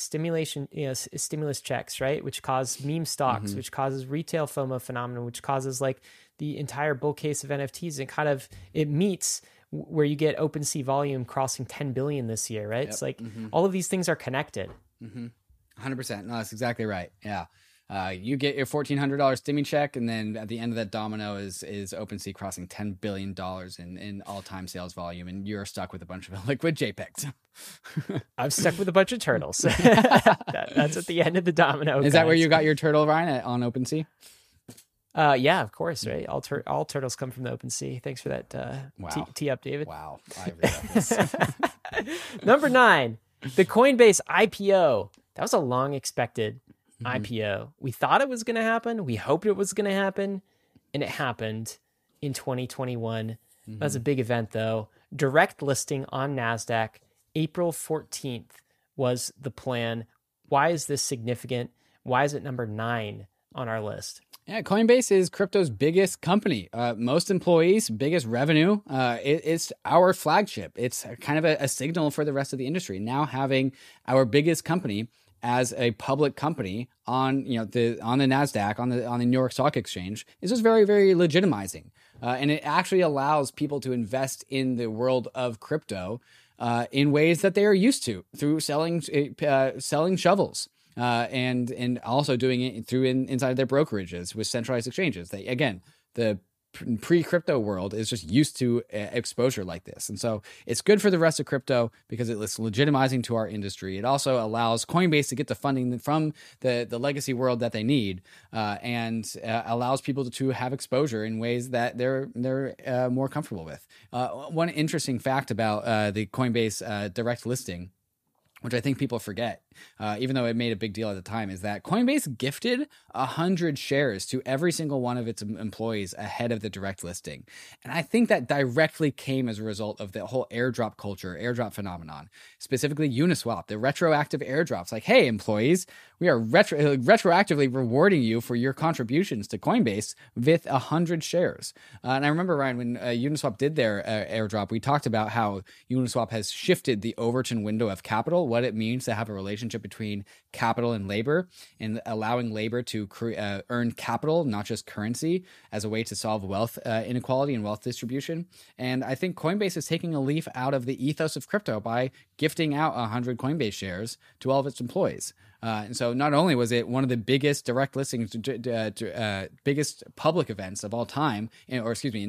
stimulus checks, right? Which cause meme stocks, which causes retail FOMO phenomenon, which causes like the entire bull case of NFTs, and it meets where you get OpenSea volume crossing 10 billion this year, right? It's like all of these things are connected. 100%. No, that's exactly right. Yeah. You get your $1,400 stimmy check, and then at the end of that domino is OpenSea crossing $10 billion in all-time sales volume, and you're stuck with a bunch of liquid JPEGs. I'm stuck with a bunch of turtles. That's at the end of the domino. Is that where you got your turtle, Ryan, on OpenSea? Yeah, of course, right? All turtles come from the OpenSea. Thanks for that tee up, David. Wow. I regret this. Number 9, the Coinbase IPO. That was a long-expected IPO. We thought it was going to happen. We hoped it was going to happen, and it happened in 2021. That was a big event, though. Direct listing on NASDAQ, April 14th was the plan. Why is this significant? Why is it number 9 on our list? Yeah, Coinbase is crypto's biggest company. Most employees, biggest revenue. It's our flagship. It's kind of a signal for the rest of the industry. Now having our biggest company as a public company on the NASDAQ, on the New York Stock Exchange is just very, very legitimizing. And it actually allows people to invest in the world of crypto in ways that they are used to, through selling shovels. And also doing it through inside their brokerages with centralized exchanges. The pre-crypto world is just used to exposure like this. And so it's good for the rest of crypto because it's legitimizing to our industry. It also allows Coinbase to get the funding from the legacy world that they need, and allows people to have exposure in ways that they're more comfortable with. One interesting fact about the Coinbase direct listing, which I think people forget, even though it made a big deal at the time, is that Coinbase gifted 100 shares to every single one of its employees ahead of the direct listing. And I think that directly came as a result of the whole airdrop culture, airdrop phenomenon, specifically Uniswap, the retroactive airdrops. Like, hey, employees, we are retroactively rewarding you for your contributions to Coinbase with 100 shares. And I remember, Ryan, when Uniswap did their airdrop, we talked about how Uniswap has shifted the Overton window of capital, what it means to have a relationship relationship between capital and labor, and allowing labor to earn capital, not just currency, as a way to solve wealth inequality and wealth distribution. And I think Coinbase is taking a leaf out of the ethos of crypto by gifting out 100 Coinbase shares to all of its employees. And so not only was it one of the biggest direct listings, biggest public events of all time, in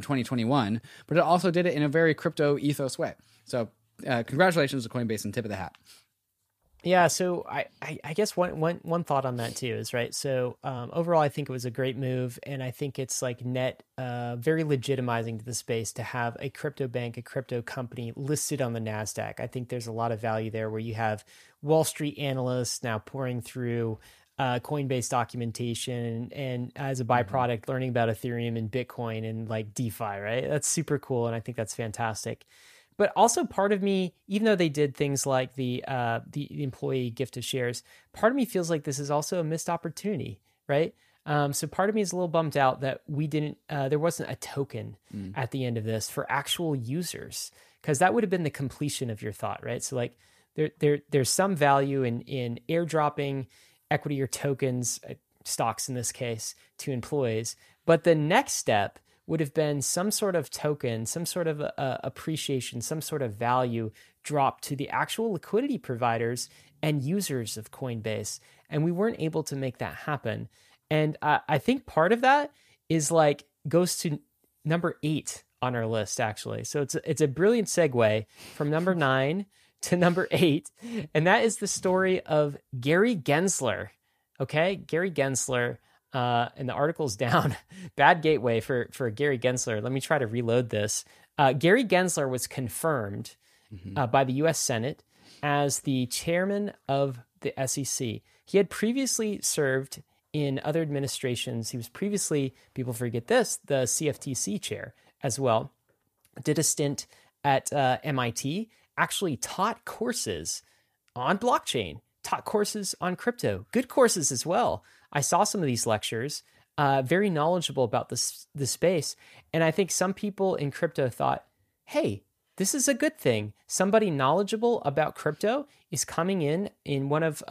2021, but it also did it in a very crypto ethos way. So congratulations to Coinbase and tip of the hat. Yeah, so I guess one thought on that too is, right, so overall I think it was a great move, and I think it's like net very legitimizing to the space to have a crypto bank, a crypto company listed on the NASDAQ. I think there's a lot of value there where you have Wall Street analysts now pouring through Coinbase documentation and as a byproduct learning about Ethereum and Bitcoin and like DeFi, right? That's super cool, and I think that's fantastic. But also part of me, even though they did things like the employee gift of shares, part of me feels like this is also a missed opportunity, right? So part of me is a little bummed out that we didn't, there wasn't a token at the end of this for actual users, because that would have been the completion of your thought, right? So like there's some value in airdropping equity or tokens, stocks in this case, to employees. But the next step would have been some sort of token, some sort of appreciation, some sort of value dropped to the actual liquidity providers and users of Coinbase. And we weren't able to make that happen. And I think part of that is like goes to number 8 on our list, actually. So it's a brilliant segue from number 9 to number 8. And that is the story of Gary Gensler. Okay, Gary Gensler. And the article's down. Bad gateway for Gary Gensler. Let me try to reload this. Gary Gensler was confirmed by the U.S. Senate as the chairman of the SEC. He had previously served in other administrations. He was previously, people forget this, the CFTC chair as well. Did a stint at MIT, actually taught courses on blockchain, taught courses on crypto, good courses as well. I saw some of these lectures, very knowledgeable about the space. And I think some people in crypto thought, hey, this is a good thing. Somebody knowledgeable about crypto is coming in one of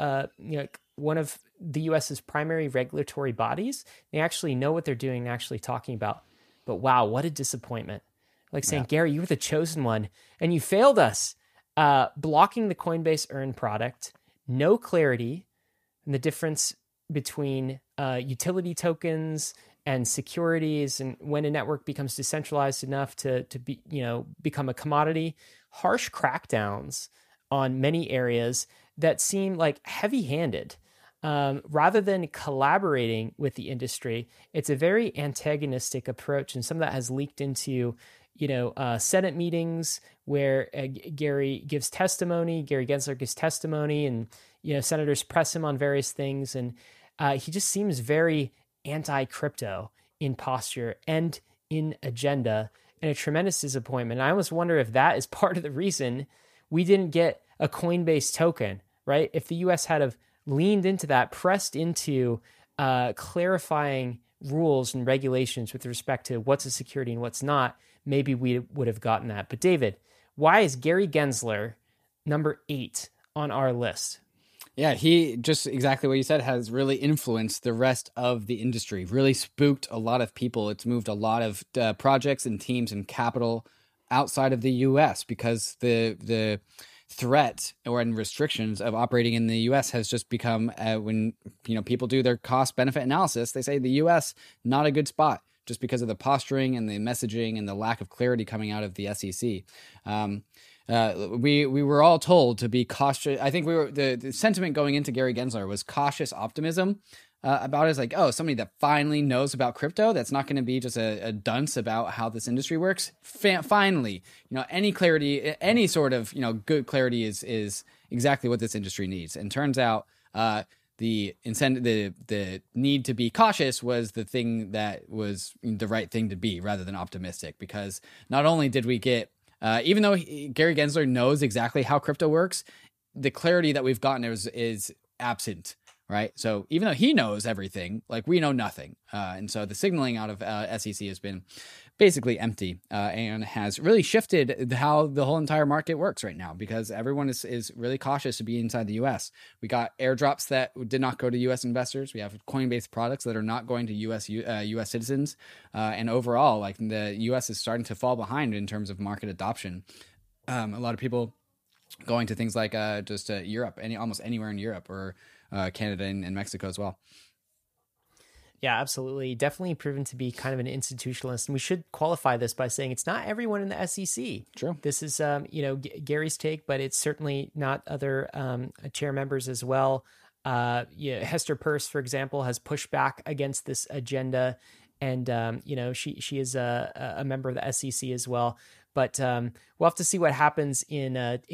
the US's primary regulatory bodies. They actually know what they're doing, they're actually talking about. But wow, what a disappointment. Like saying, Gary, you were the chosen one and you failed us. Blocking the Coinbase Earn product, no clarity in the difference between utility tokens and securities, and when a network becomes decentralized enough to be, become a commodity, harsh crackdowns on many areas that seem like heavy-handed. Rather than collaborating with the industry, it's a very antagonistic approach, and some of that has leaked into Senate meetings where Gary gives testimony, Gary Gensler gives testimony, and senators press him on various things, and he just seems very anti-crypto in posture and in agenda, and a tremendous disappointment. And I almost wonder if that is part of the reason we didn't get a Coinbase token, right? If the U.S. had have leaned into that, pressed into clarifying rules and regulations with respect to what's a security and what's not, maybe we would have gotten that. But David, why is Gary Gensler number 8 on our list? Yeah, he, just exactly what you said, has really influenced the rest of the industry, really spooked a lot of people. It's moved a lot of projects and teams and capital outside of the U.S. because the threat or restrictions of operating in the U.S. has just become, when people do their cost benefit analysis, they say the U.S. not a good spot just because of the posturing and the messaging and the lack of clarity coming out of the SEC. We were all told to be cautious. I think the sentiment going into Gary Gensler was cautious optimism about it. It's like, oh, somebody that finally knows about crypto, that's not going to be just a dunce about how this industry works. Finally, any clarity, any sort of, good clarity is exactly what this industry needs. And turns out the incentive, the need to be cautious was the thing that was the right thing to be rather than optimistic, because not only did we get even though Gary Gensler knows exactly how crypto works, the clarity that we've gotten is absent, right? So even though he knows everything, like we know nothing. And so the signaling out of SEC has been basically empty and has really shifted how the whole entire market works right now, because everyone is really cautious to be inside the US. We got airdrops that did not go to US investors. We have Coinbase products that are not going to US citizens. And overall, like the US is starting to fall behind in terms of market adoption. A lot of people going to things like Europe, almost anywhere in Europe, or Canada and Mexico as well. Yeah, absolutely. Definitely proven to be kind of an institutionalist. And we should qualify this by saying it's not everyone in the SEC. True. This is, Gary's take, but it's certainly not other chair members as well. Hester Peirce, for example, has pushed back against this agenda. And, she is a member of the SEC as well. But we'll have to see what happens in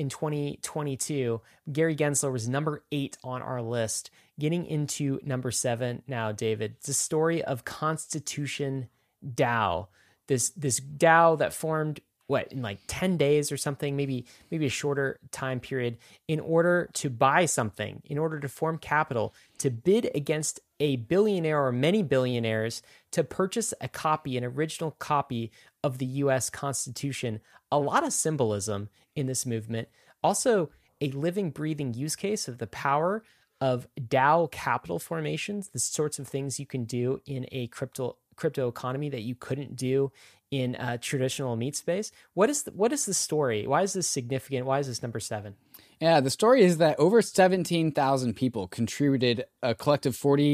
2022. Gary Gensler was number 8 on our list. Getting into number 7 now, David. It's a story of Constitution DAO. This DAO that formed in like 10 days or something, maybe a shorter time period, in order to buy something, in order to form capital, to bid against a billionaire or many billionaires to purchase an original copy of the US Constitution. A lot of symbolism in this movement. Also, a living, breathing use case of the power of DAO capital formations, the sorts of things you can do in a crypto economy that you couldn't do in a traditional meat space. What is the story? Why is this significant? Why is this number 7? Yeah, the story is that over 17,000 people contributed a collective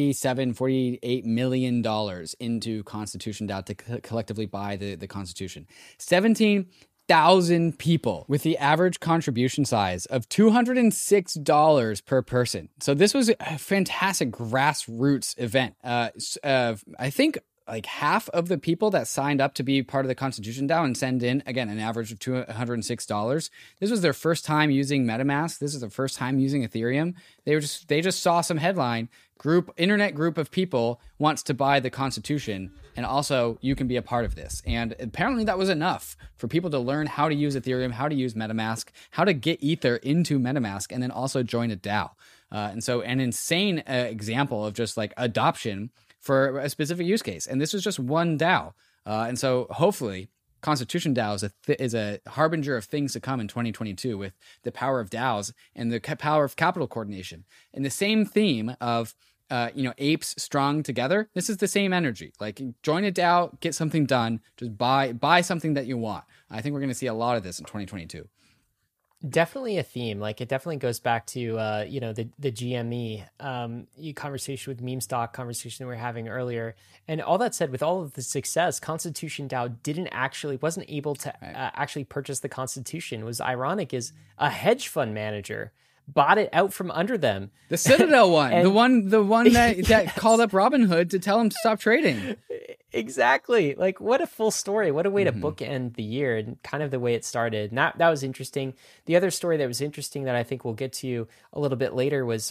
$48 million into Constitution DAO to collectively buy the Constitution. 17,000 people with the average contribution size of $206 per person. So this was a fantastic grassroots event. I think like half of the people that signed up to be part of the Constitution DAO and send in, again, an average of $206. This was their first time using MetaMask. This is their first time using Ethereum. They just saw some headline, internet group of people wants to buy the Constitution, and also you can be a part of this. And apparently that was enough for people to learn how to use Ethereum, how to use MetaMask, how to get Ether into MetaMask, and then also join a DAO. And so an insane example of just like adoption for a specific use case. And this was just one DAO. And so hopefully Constitution DAO is a harbinger of things to come in 2022 with the power of DAOs and the power of capital coordination. And the same theme of, apes strong together. This is the same energy. Like join a DAO, get something done, just buy something that you want. I think we're going to see a lot of this in 2022. Definitely a theme. Like it definitely goes back to the GME conversation with meme stock conversation that we were having earlier. And all that said, with all of the success, Constitution DAO wasn't able to actually purchase the Constitution. It was ironic is a hedge fund manager bought it out from under them. The Citadel one, and, the one that yes. called up Robinhood to tell him to stop trading. Exactly. Like what a full story. What a way to bookend the year and kind of the way it started. And that was interesting. The other story that was interesting that I think we'll get to a little bit later was,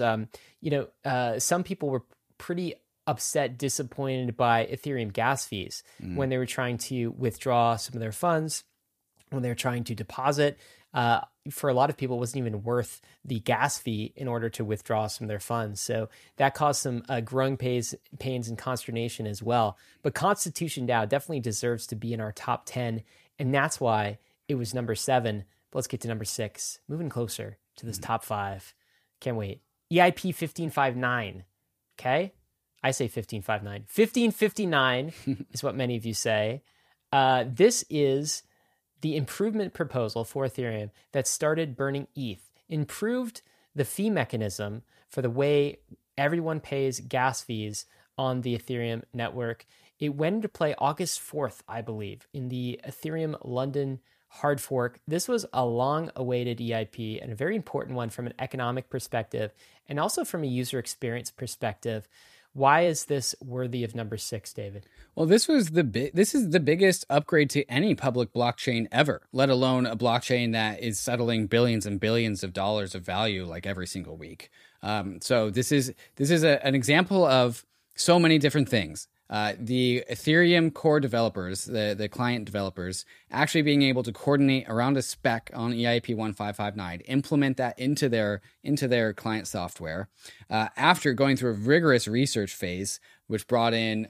some people were pretty upset, disappointed by Ethereum gas fees when they were trying to withdraw some of their funds, when they were trying to deposit. For a lot of people, it wasn't even worth the gas fee in order to withdraw some of their funds. So that caused some growing pains and consternation as well. But Constitution DAO definitely deserves to be in our top 10. And that's why it was number 7. But let's get to number 6. Moving closer to this top 5. Can't wait. EIP 1559. Okay? I say 1559. 1559 is what many of you say. This is the improvement proposal for Ethereum that started burning ETH, improved the fee mechanism for the way everyone pays gas fees on the Ethereum network. It went into play August 4th, I believe, in the Ethereum London hard fork. This was a long-awaited EIP and a very important one from an economic perspective and also from a user experience perspective. Why is this worthy of number 6, David? Well, this is the biggest upgrade to any public blockchain ever, let alone a blockchain that is settling billions and billions of dollars of value like every single week. So this is an example of so many different things. the Ethereum core developers, the client developers, actually being able to coordinate around a spec on EIP 1559, implement that into their client software, after going through a rigorous research phase, which brought in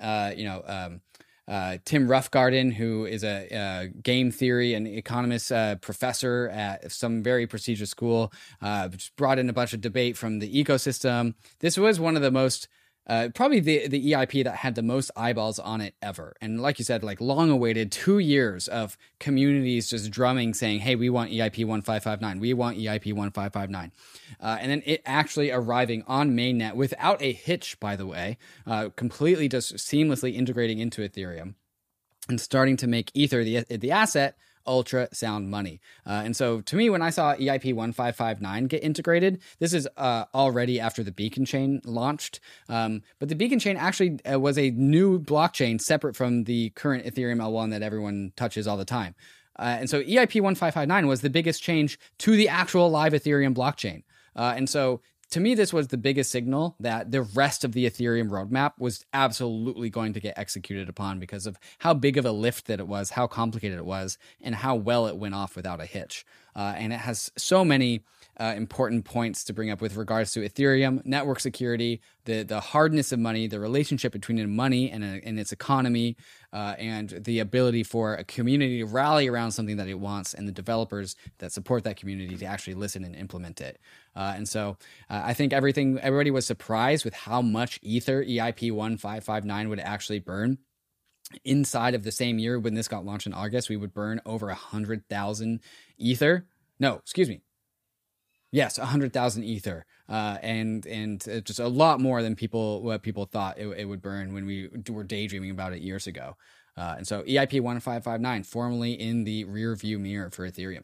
Tim Roughgarden, who is a game theory and economist professor at some very prestigious school, which brought in a bunch of debate from the ecosystem. This was one of the most probably the EIP that had the most eyeballs on it ever. And like you said, like long awaited 2 years of communities just drumming saying, hey, we want EIP 1559. We want EIP 1559. And then it actually arriving on mainnet without a hitch, by the way, completely just seamlessly integrating into Ethereum and starting to make Ether the asset ultrasound money. And so to me, when I saw EIP 1559 get integrated, this is already after the Beacon chain launched. But the Beacon chain actually was a new blockchain separate from the current Ethereum L1 that everyone touches all the time. And so EIP 1559 was the biggest change to the actual live Ethereum blockchain. And so to me, this was the biggest signal that the rest of the Ethereum roadmap was absolutely going to get executed upon because of how big of a lift that it was, how complicated it was, and how well it went off without a hitch. And it has so many important points to bring up with regards to Ethereum, network security, the hardness of money, the relationship between money and its economy, and the ability for a community to rally around something that it wants, and the developers that support that community to actually listen and implement it. And so I think everybody was surprised with how much Ether EIP 1559 would actually burn. Inside of the same year when this got launched in August, we would burn over 100,000 Ether. No, excuse me. Yes, 100,000 Ether, and just a lot more than what people thought it would burn when we were daydreaming about it years ago. And so EIP 1559, formally in the rear view mirror for Ethereum.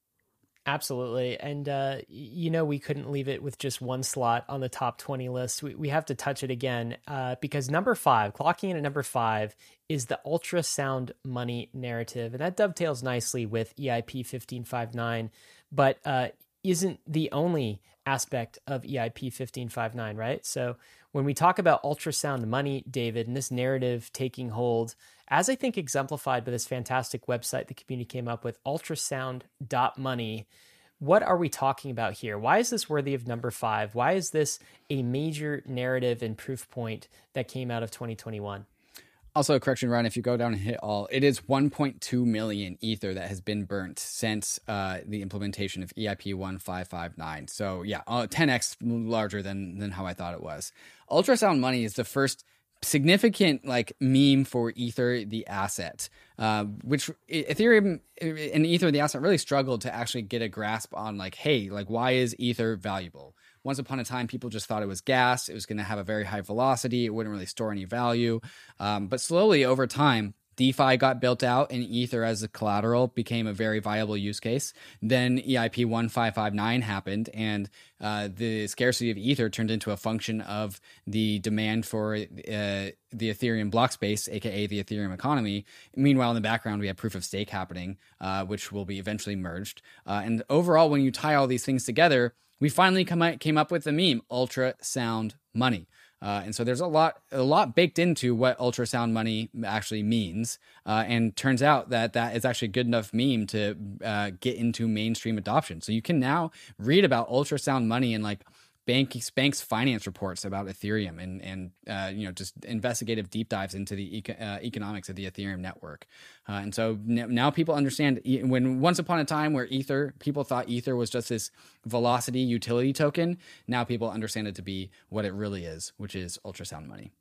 Absolutely. And, we couldn't leave it with just one slot on the top 20 list. We have to touch it again because number 5, clocking in at number 5, is the ultrasound money narrative. And that dovetails nicely with EIP 1559, but isn't the only aspect of EIP 1559, right? So when we talk about ultrasound money, David, and this narrative taking hold, as I think exemplified by this fantastic website the community came up with, ultrasound.money, what are we talking about here? Why is this worthy of number 5? Why is this a major narrative and proof point that came out of 2021? Also, a correction, Ryan, if you go down and hit all, it is 1.2 million Ether that has been burnt since the implementation of EIP 1559. So yeah, 10x larger than how I thought it was. Ultrasound money is the first significant meme for Ether, the asset, which Ethereum and Ether, the asset, really struggled to actually get a grasp on why is Ether valuable? Once upon a time, people just thought it was gas. It was going to have a very high velocity. It wouldn't really store any value. But slowly over time, DeFi got built out and Ether as a collateral became a very viable use case. Then EIP 1559 happened and the scarcity of Ether turned into a function of the demand for the Ethereum block space, aka the Ethereum economy. Meanwhile, in the background, we have proof of stake happening, which will be eventually merged. And overall, when you tie all these things together, we finally came up with the meme, ultrasound money. And so there's a lot baked into what ultrasound money actually means. And turns out that is actually a good enough meme to get into mainstream adoption. So you can now read about ultrasound money in banks' finance reports about Ethereum and just investigative deep dives into the economics of the Ethereum network. And so now people understand, when once upon a time where people thought Ether was just this velocity utility token, now people understand it to be what it really is, which is ultrasound money.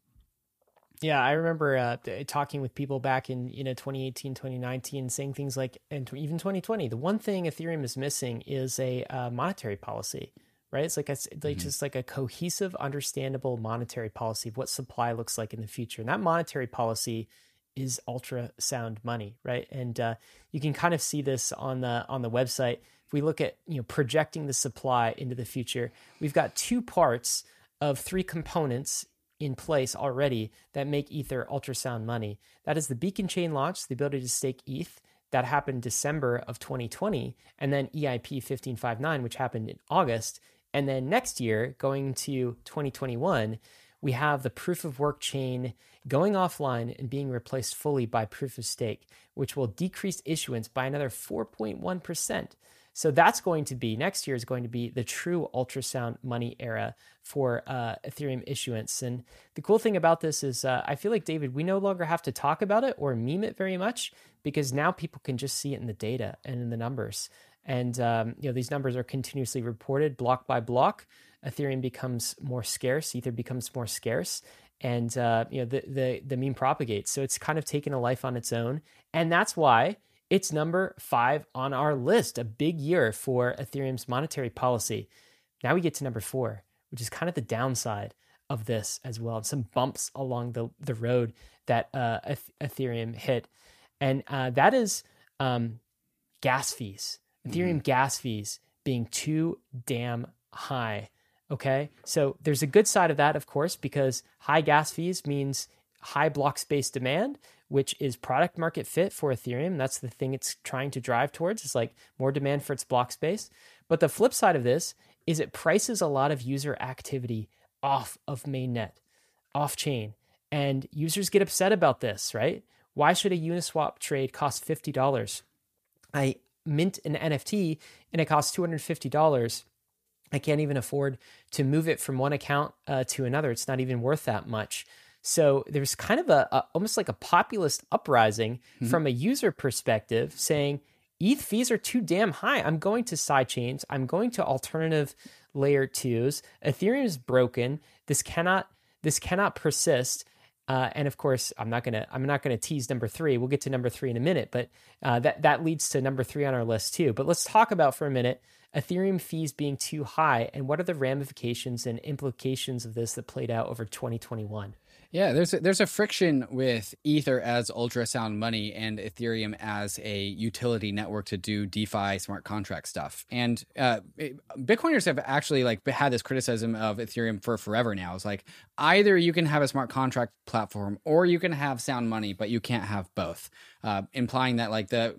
Yeah, I remember talking with people back in 2018, 2019, saying things like, and even 2020, the one thing Ethereum is missing is a monetary policy. Right, it's just like a cohesive, understandable monetary policy of what supply looks like in the future, and that monetary policy is ultrasound money, right? And you can kind of see this on the website. If we look at projecting the supply into the future, we've got 2 parts of 3 components in place already that make Ether ultrasound money. That is the Beacon chain launch, the ability to stake ETH. That happened December of 2020, and then EIP 1559, which happened in August. And then next year, going to 2021, we have the proof of work chain going offline and being replaced fully by proof of stake, which will decrease issuance by another 4.1%. So that's going to be, next year is going to be the true ultrasound money era for Ethereum issuance. And the cool thing about this is I feel like, David, we no longer have to talk about it or meme it very much, because now people can just see it in the data and in the numbers. And these numbers are continuously reported block by block. Ethereum becomes more scarce, Ether becomes more scarce, and the meme propagates. So it's kind of taken a life on its own. And that's why it's number 5 on our list, a big year for Ethereum's monetary policy. Now we get to number 4, which is kind of the downside of this as well. Some bumps along the road that Ethereum hit. And that is gas fees. Ethereum gas fees being too damn high. Okay, so there's a good side of that, of course, because high gas fees means high block space demand, which is product market fit for Ethereum. That's the thing it's trying to drive towards. It's like more demand for its block space. But the flip side of this is it prices a lot of user activity off of mainnet, off chain. And users get upset about this, right? Why should a Uniswap trade cost $50? I mint an NFT and it costs $250. I can't even afford to move it from one account to another. It's not even worth that much. So there's kind of almost like a populist uprising from a user perspective saying ETH fees are too damn high. I'm going to sidechains. I'm going to alternative layer 2s. Ethereum is broken. This cannot persist. And of course, I'm not gonna tease number 3. We'll get to number 3 in a minute, but that leads to number 3 on our list too. But let's talk about for a minute Ethereum fees being too high and what are the ramifications and implications of this that played out over 2021. Yeah, there's a friction with Ether as ultrasound money and Ethereum as a utility network to do DeFi smart contract stuff. And Bitcoiners have actually had this criticism of Ethereum for forever now. It's like either you can have a smart contract platform or you can have sound money, but you can't have both. Implying that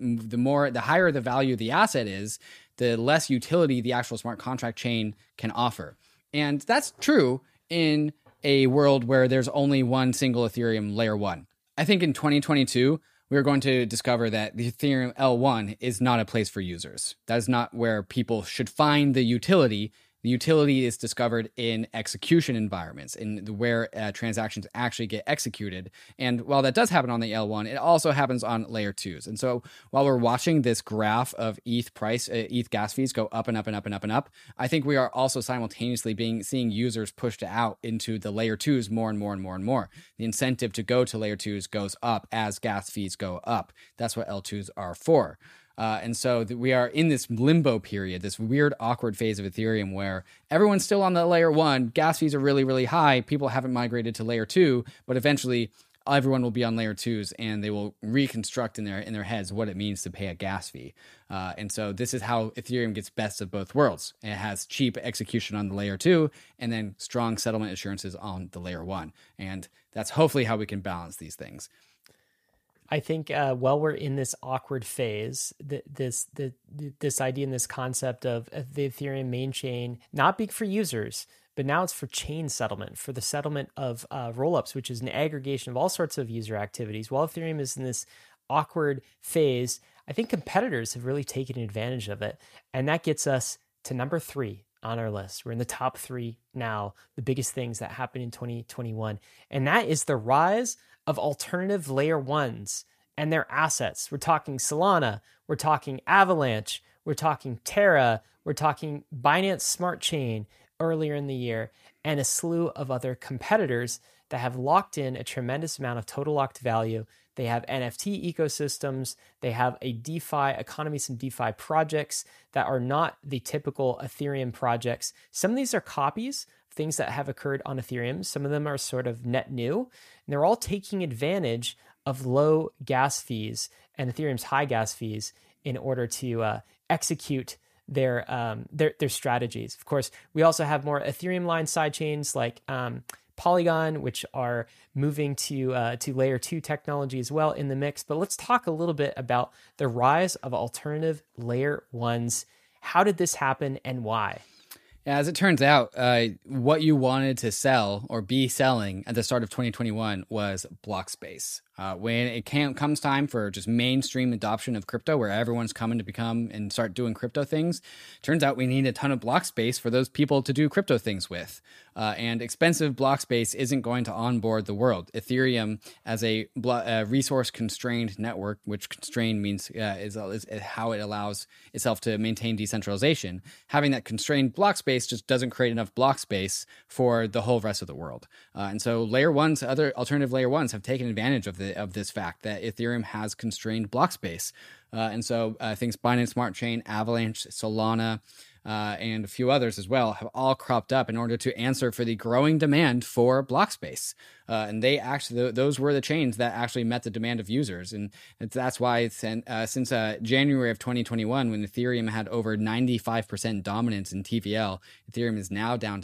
the higher the value of the asset is, the less utility the actual smart contract chain can offer. And that's true in a world where there's only one single Ethereum layer 1. I think in 2022, we're going to discover that the Ethereum L1 is not a place for users. That is not where people should find the utility. The utility is discovered in execution environments, in where transactions actually get executed. And while that does happen on the L1, it also happens on layer 2s. And so while we're watching this graph of ETH gas fees go up and up and up and up and up, I think we are also simultaneously seeing users pushed out into the layer 2s more and more and more and more. The incentive to go to layer 2s goes up as gas fees go up. That's what L2s are for. And so we are in this limbo period, this weird, awkward phase of Ethereum where everyone's still on the layer 1. Gas fees are really, really high. People haven't migrated to layer 2, but eventually everyone will be on layer 2s and they will reconstruct in their heads what it means to pay a gas fee. And so this is how Ethereum gets best of both worlds. It has cheap execution on the layer 2 and then strong settlement assurances on the layer 1. And that's hopefully how we can balance these things. I think while we're in this awkward phase, this idea and this concept of the Ethereum main chain not being for users, but now it's for chain settlement, for the settlement of rollups, which is an aggregation of all sorts of user activities. While Ethereum is in this awkward phase, I think competitors have really taken advantage of it. And that gets us to number 3 on our list. We're in the top 3 now, the biggest things that happened in 2021. And that is the rise of alternative layer 1s and their assets. We're talking Solana, we're talking Avalanche, we're talking Terra, we're talking Binance Smart Chain earlier in the year, and a slew of other competitors that have locked in a tremendous amount of total locked value. They have NFT ecosystems, they have a DeFi economy, some DeFi projects that are not the typical Ethereum projects. Some of these are copies, things that have occurred on Ethereum. Some of them are sort of net new, and they're all taking advantage of low gas fees and Ethereum's high gas fees in order to execute their strategies. Of course, we also have more Ethereum line sidechains like Polygon, which are moving to layer 2 technology as well in the mix. But let's talk a little bit about the rise of alternative layer 1s. How did this happen and why? As it turns out, what you wanted to sell or be selling at the start of 2021 was block space. When it comes time for just mainstream adoption of crypto, where everyone's coming to become and start doing crypto things, turns out we need a ton of block space for those people to do crypto things with. And expensive block space isn't going to onboard the world. Ethereum, as a resource-constrained network, which constrained means is how it allows itself to maintain decentralization, having that constrained block space just doesn't create enough block space for the whole rest of the world. And so layer ones, other alternative layer ones, have taken advantage of this fact that Ethereum has constrained block space. And so things Binance Smart Chain, Avalanche, Solana, and a few others as well have all cropped up in order to answer for the growing demand for block space. And they actually, those were the chains that actually met the demand of users. And that's why since January of 2021, when Ethereum had over 95% dominance in TVL, Ethereum is now down to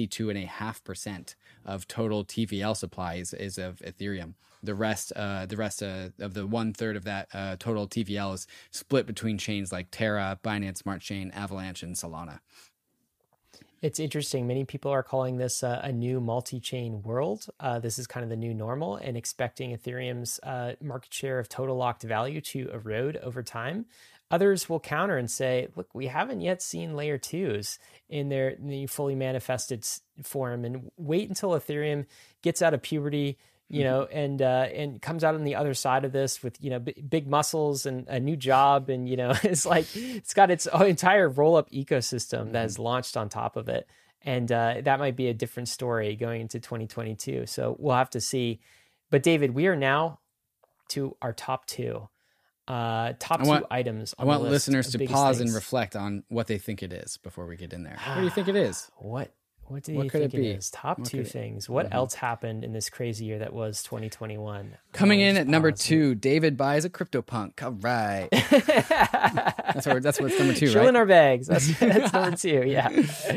62.5% of total TVL supplies is of Ethereum. The rest of the 1/3 of that total TVL is split between chains like Terra, Binance Smart Chain, Avalanche, and Solana. It's interesting. Many people are calling this a new multi-chain world. This is kind of the new normal, and expecting Ethereum's market share of total locked value to erode over time. Others will counter and say, look, we haven't yet seen layer twos in the fully manifested form, and wait until Ethereum gets out of puberty, and comes out on the other side of this with, big muscles and a new job. And, it's like, it's got its entire roll-up ecosystem that has launched on top of it. And that might be a different story going into 2022. So we'll have to see. But David, we are now to our top two items on I want the list listeners to pause things. and reflect on what they think it is before we get in there. What do you think it is? What do you think it is? Top two things. What else happened in this crazy year that was 2021? Coming in at number 2, David buys a CryptoPunk. All right. that's what's number 2, right? Shilling our bags. That's number 2, yeah.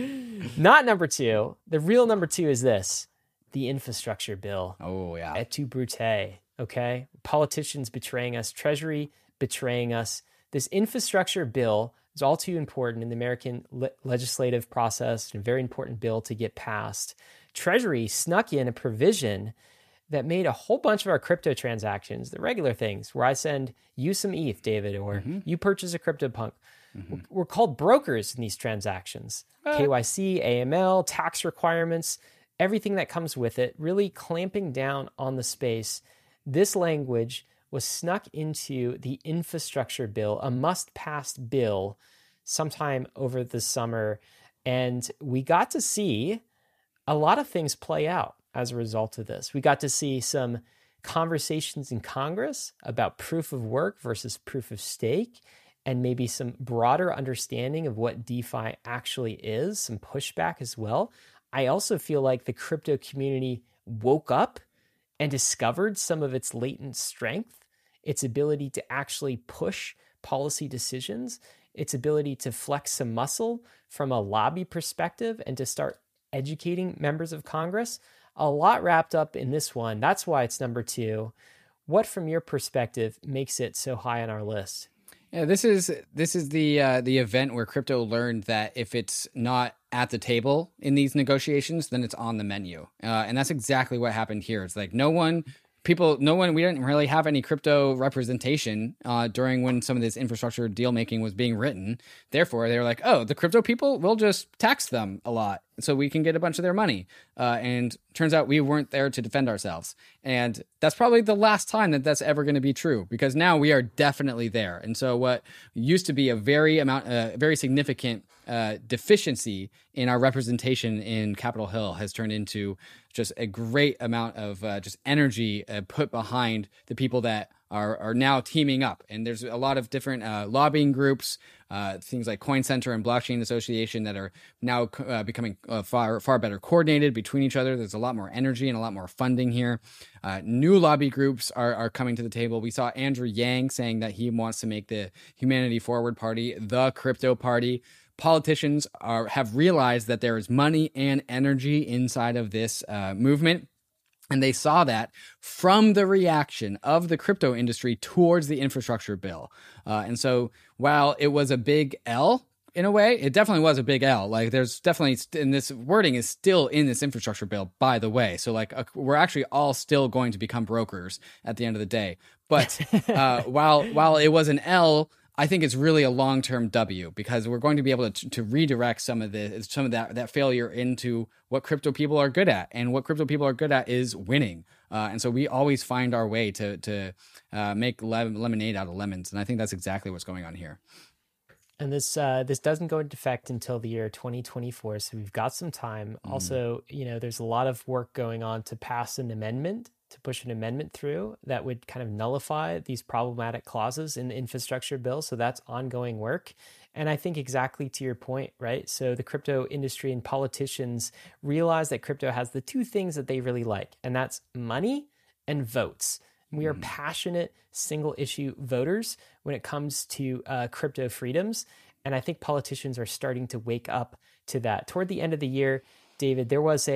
Not number 2. The real number 2 is this. The infrastructure bill. Oh, yeah. Et tu, Brute. Okay? Politicians betraying us. Treasury betraying us. This infrastructure bill is all too important in the American legislative process, a very important bill to get passed. Treasury snuck in a provision that made a whole bunch of our crypto transactions, the regular things, where I send you some ETH, David, or you purchase a CryptoPunk. We're called brokers in these transactions. KYC, AML, tax requirements, everything that comes with it, really clamping down on the space. This language was snuck into the infrastructure bill, a must-pass bill, sometime over the summer. And we got to see a lot of things play out as a result of this. We got to see some conversations in Congress about proof of work versus proof of stake, and maybe some broader understanding of what DeFi actually is, some pushback as well. I also feel like the crypto community woke up and discovered some of its latent strength, its ability to actually push policy decisions, its ability to flex some muscle from a lobby perspective and to start educating members of Congress. A lot wrapped up in this one. That's why it's number 2. What, from your perspective, makes it so high on our list? Yeah, this is the event where crypto learned that if it's not at the table in these negotiations, then it's on the menu, and that's exactly what happened here. It's like we didn't really have any crypto representation during when some of this infrastructure deal making was being written. Therefore, they were like, oh, the crypto people, we'll just tax them a lot so we can get a bunch of their money. And turns out we weren't there to defend ourselves. And that's probably the last time that that's ever going to be true, because now we are definitely there. And so what used to be a very significant deficiency in our representation in Capitol Hill has turned into just a great amount of just energy put behind the people that are now teaming up. And there's a lot of different lobbying groups, things like Coin Center and Blockchain Association, that are now becoming far better coordinated between each other. There's a lot more energy and a lot more funding here. New lobby groups are coming to the table. We saw Andrew Yang saying that he wants to make the Humanity Forward Party the crypto party. Politicians have realized that there is money and energy inside of this movement. And they saw that from the reaction of the crypto industry towards the infrastructure bill. And so while it was a big L in a way. It definitely was a big L. Like there's definitely, and this wording is still in this infrastructure bill, by the way. So like we're actually all still going to become brokers at the end of the day. But while it was an L, I think it's really a long-term W, because we're going to be able to redirect some of that failure into what crypto people are good at, and what crypto people are good at is winning. And so we always find our way to make lemonade out of lemons, and I think that's exactly what's going on here. And this doesn't go into effect until the year 2024, so we've got some time. Also, there's a lot of work going on to pass an amendment, to push an amendment through that would kind of nullify these problematic clauses in the infrastructure bill. So that's ongoing work. And I think exactly to your point, right? So the crypto industry and politicians realize that crypto has the two things that they really like, and that's money and votes. We are passionate single issue voters when it comes to crypto freedoms. And I think politicians are starting to wake up to that. Toward the end of the year, David, there was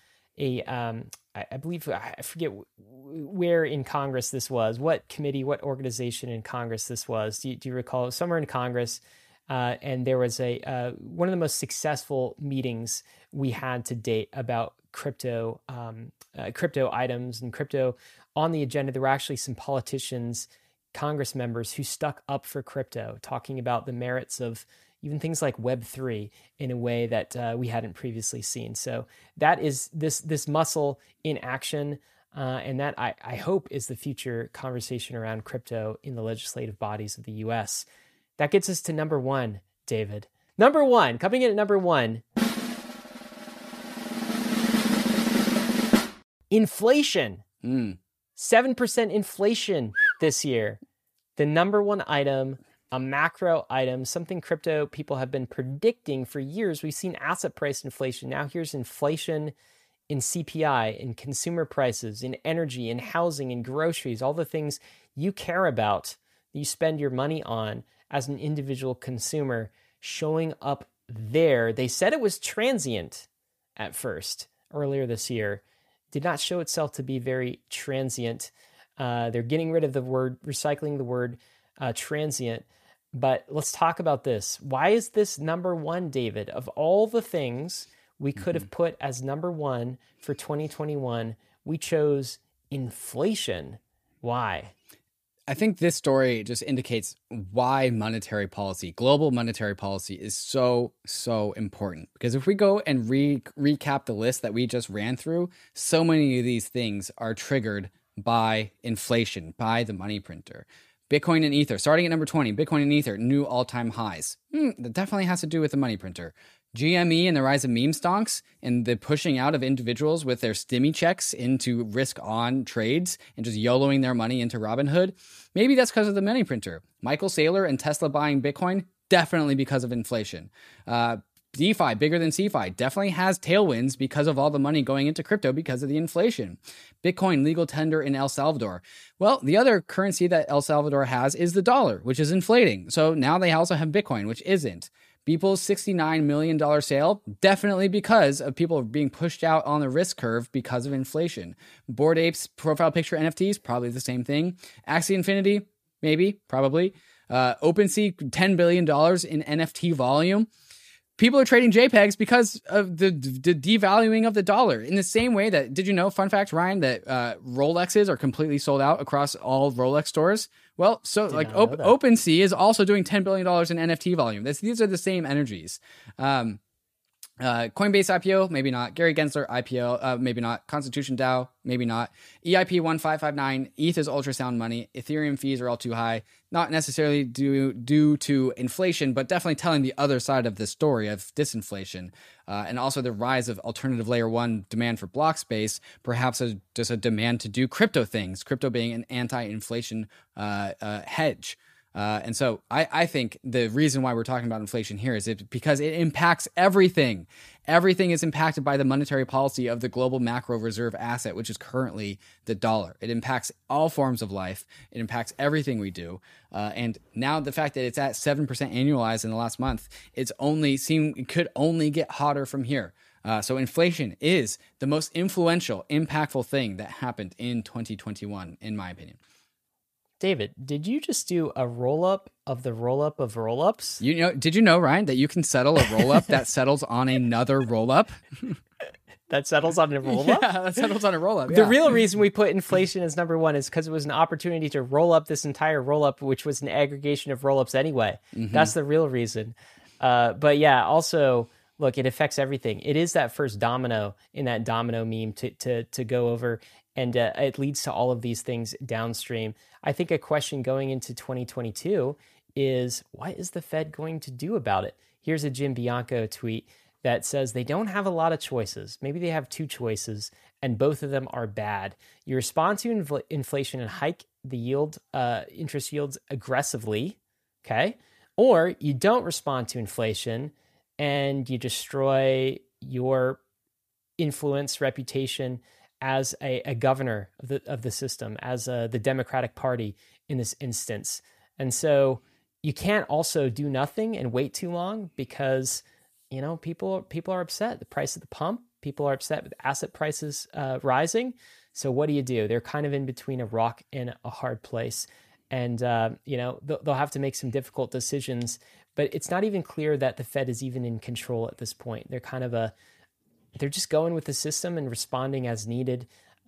I believe, I forget where in Congress this was, what committee, what organization in Congress this was. Do you recall? Somewhere in Congress, and there was one of the most successful meetings we had to date about crypto items and crypto on the agenda. There were actually some politicians, Congress members, who stuck up for crypto, talking about the merits of even things like Web3 in a way that we hadn't previously seen. So that is this muscle in action, and that I hope is the future conversation around crypto in the legislative bodies of the U.S. That gets us to number one, David. Number one, coming in at number one, inflation. 7% inflation this year. The number one item, a macro item, something crypto people have been predicting for years. We've seen asset price inflation. Now here's inflation in CPI, in consumer prices, in energy, in housing, in groceries, all the things you care about, you spend your money on as an individual consumer, showing up there. They said it was transient at first, earlier this year. Did not show itself to be very transient. They're getting rid of the word, recycling the word transient. But let's talk about this. Why is this number one, David? Of all the things we could have put as number one for 2021, we chose inflation. Why? I think this story just indicates why monetary policy, global monetary policy, is so important. Because if we go and recap the list that we just ran through, so many of these things are triggered by inflation, by the money printer. Bitcoin and Ether, starting at number 20, Bitcoin and Ether, new all-time highs. That definitely has to do with the money printer. GME and the rise of meme stonks and the pushing out of individuals with their stimmy checks into risk-on trades and just YOLOing their money into Robinhood. Maybe that's because of the money printer. Michael Saylor and Tesla buying Bitcoin, definitely because of inflation. DeFi, bigger than CeFi, definitely has tailwinds because of all the money going into crypto because of the inflation. Bitcoin legal tender in El Salvador. Well, the other currency that El Salvador has is the dollar, which is inflating. So now they also have Bitcoin, which isn't. Beeple's $69 million sale, definitely because of people being pushed out on the risk curve because of inflation. Bored Apes profile picture NFTs, probably the same thing. Axie Infinity, maybe, probably. OpenSea, $10 billion in NFT volume. People are trading JPEGs because of the devaluing of the dollar. In the same way that, did you know, fun fact, Ryan, that Rolexes are completely sold out across all Rolex stores? Well, so like OpenSea is also doing $10 billion in NFT volume. These are the same energies. Coinbase IPO, maybe not. Gary Gensler IPO, maybe not. Constitution DAO, maybe not. EIP 1559, ETH is ultrasound money. Ethereum fees are all too high. Not necessarily due to inflation, but definitely telling the other side of the story of disinflation. And also the rise of alternative layer one demand for block space, perhaps just a demand to do crypto things, crypto being an anti-inflation hedge. And so I think the reason why we're talking about inflation here is because it impacts everything. Everything is impacted by the monetary policy of the global macro reserve asset, which is currently the dollar. It impacts all forms of life. It impacts everything we do. And now the fact that it's at 7% annualized in the last month, it could only get hotter from here. So inflation is the most influential, impactful thing that happened in 2021, in my opinion. David, did you just do a roll up of the roll up of roll ups? Did you know, Ryan, that you can settle a roll up that settles on another roll up? That settles on a roll up? Yeah, that settles on a roll up. The real reason we put inflation as number one is because it was an opportunity to roll up this entire roll up, which was an aggregation of roll ups anyway. Mm-hmm. That's the real reason. But yeah, also, look, it affects everything. It is that first domino in that domino meme to go over, and it leads to all of these things downstream. I think a question going into 2022 is, what is the Fed going to do about it? Here's a Jim Bianco tweet that says they don't have a lot of choices. Maybe they have two choices, and both of them are bad. You respond to inflation and hike the interest yields aggressively, okay? Or you don't respond to inflation and you destroy your influence, reputation as a governor of the system, as the Democratic Party in this instance. And so you can't also do nothing and wait too long because, people are upset. The price of the pump, people are upset with asset prices rising. So what do? They're kind of in between a rock and a hard place. And, they'll have to make some difficult decisions, but it's not even clear that the Fed is even in control at this point. They're kind of they're just going with the system and responding as needed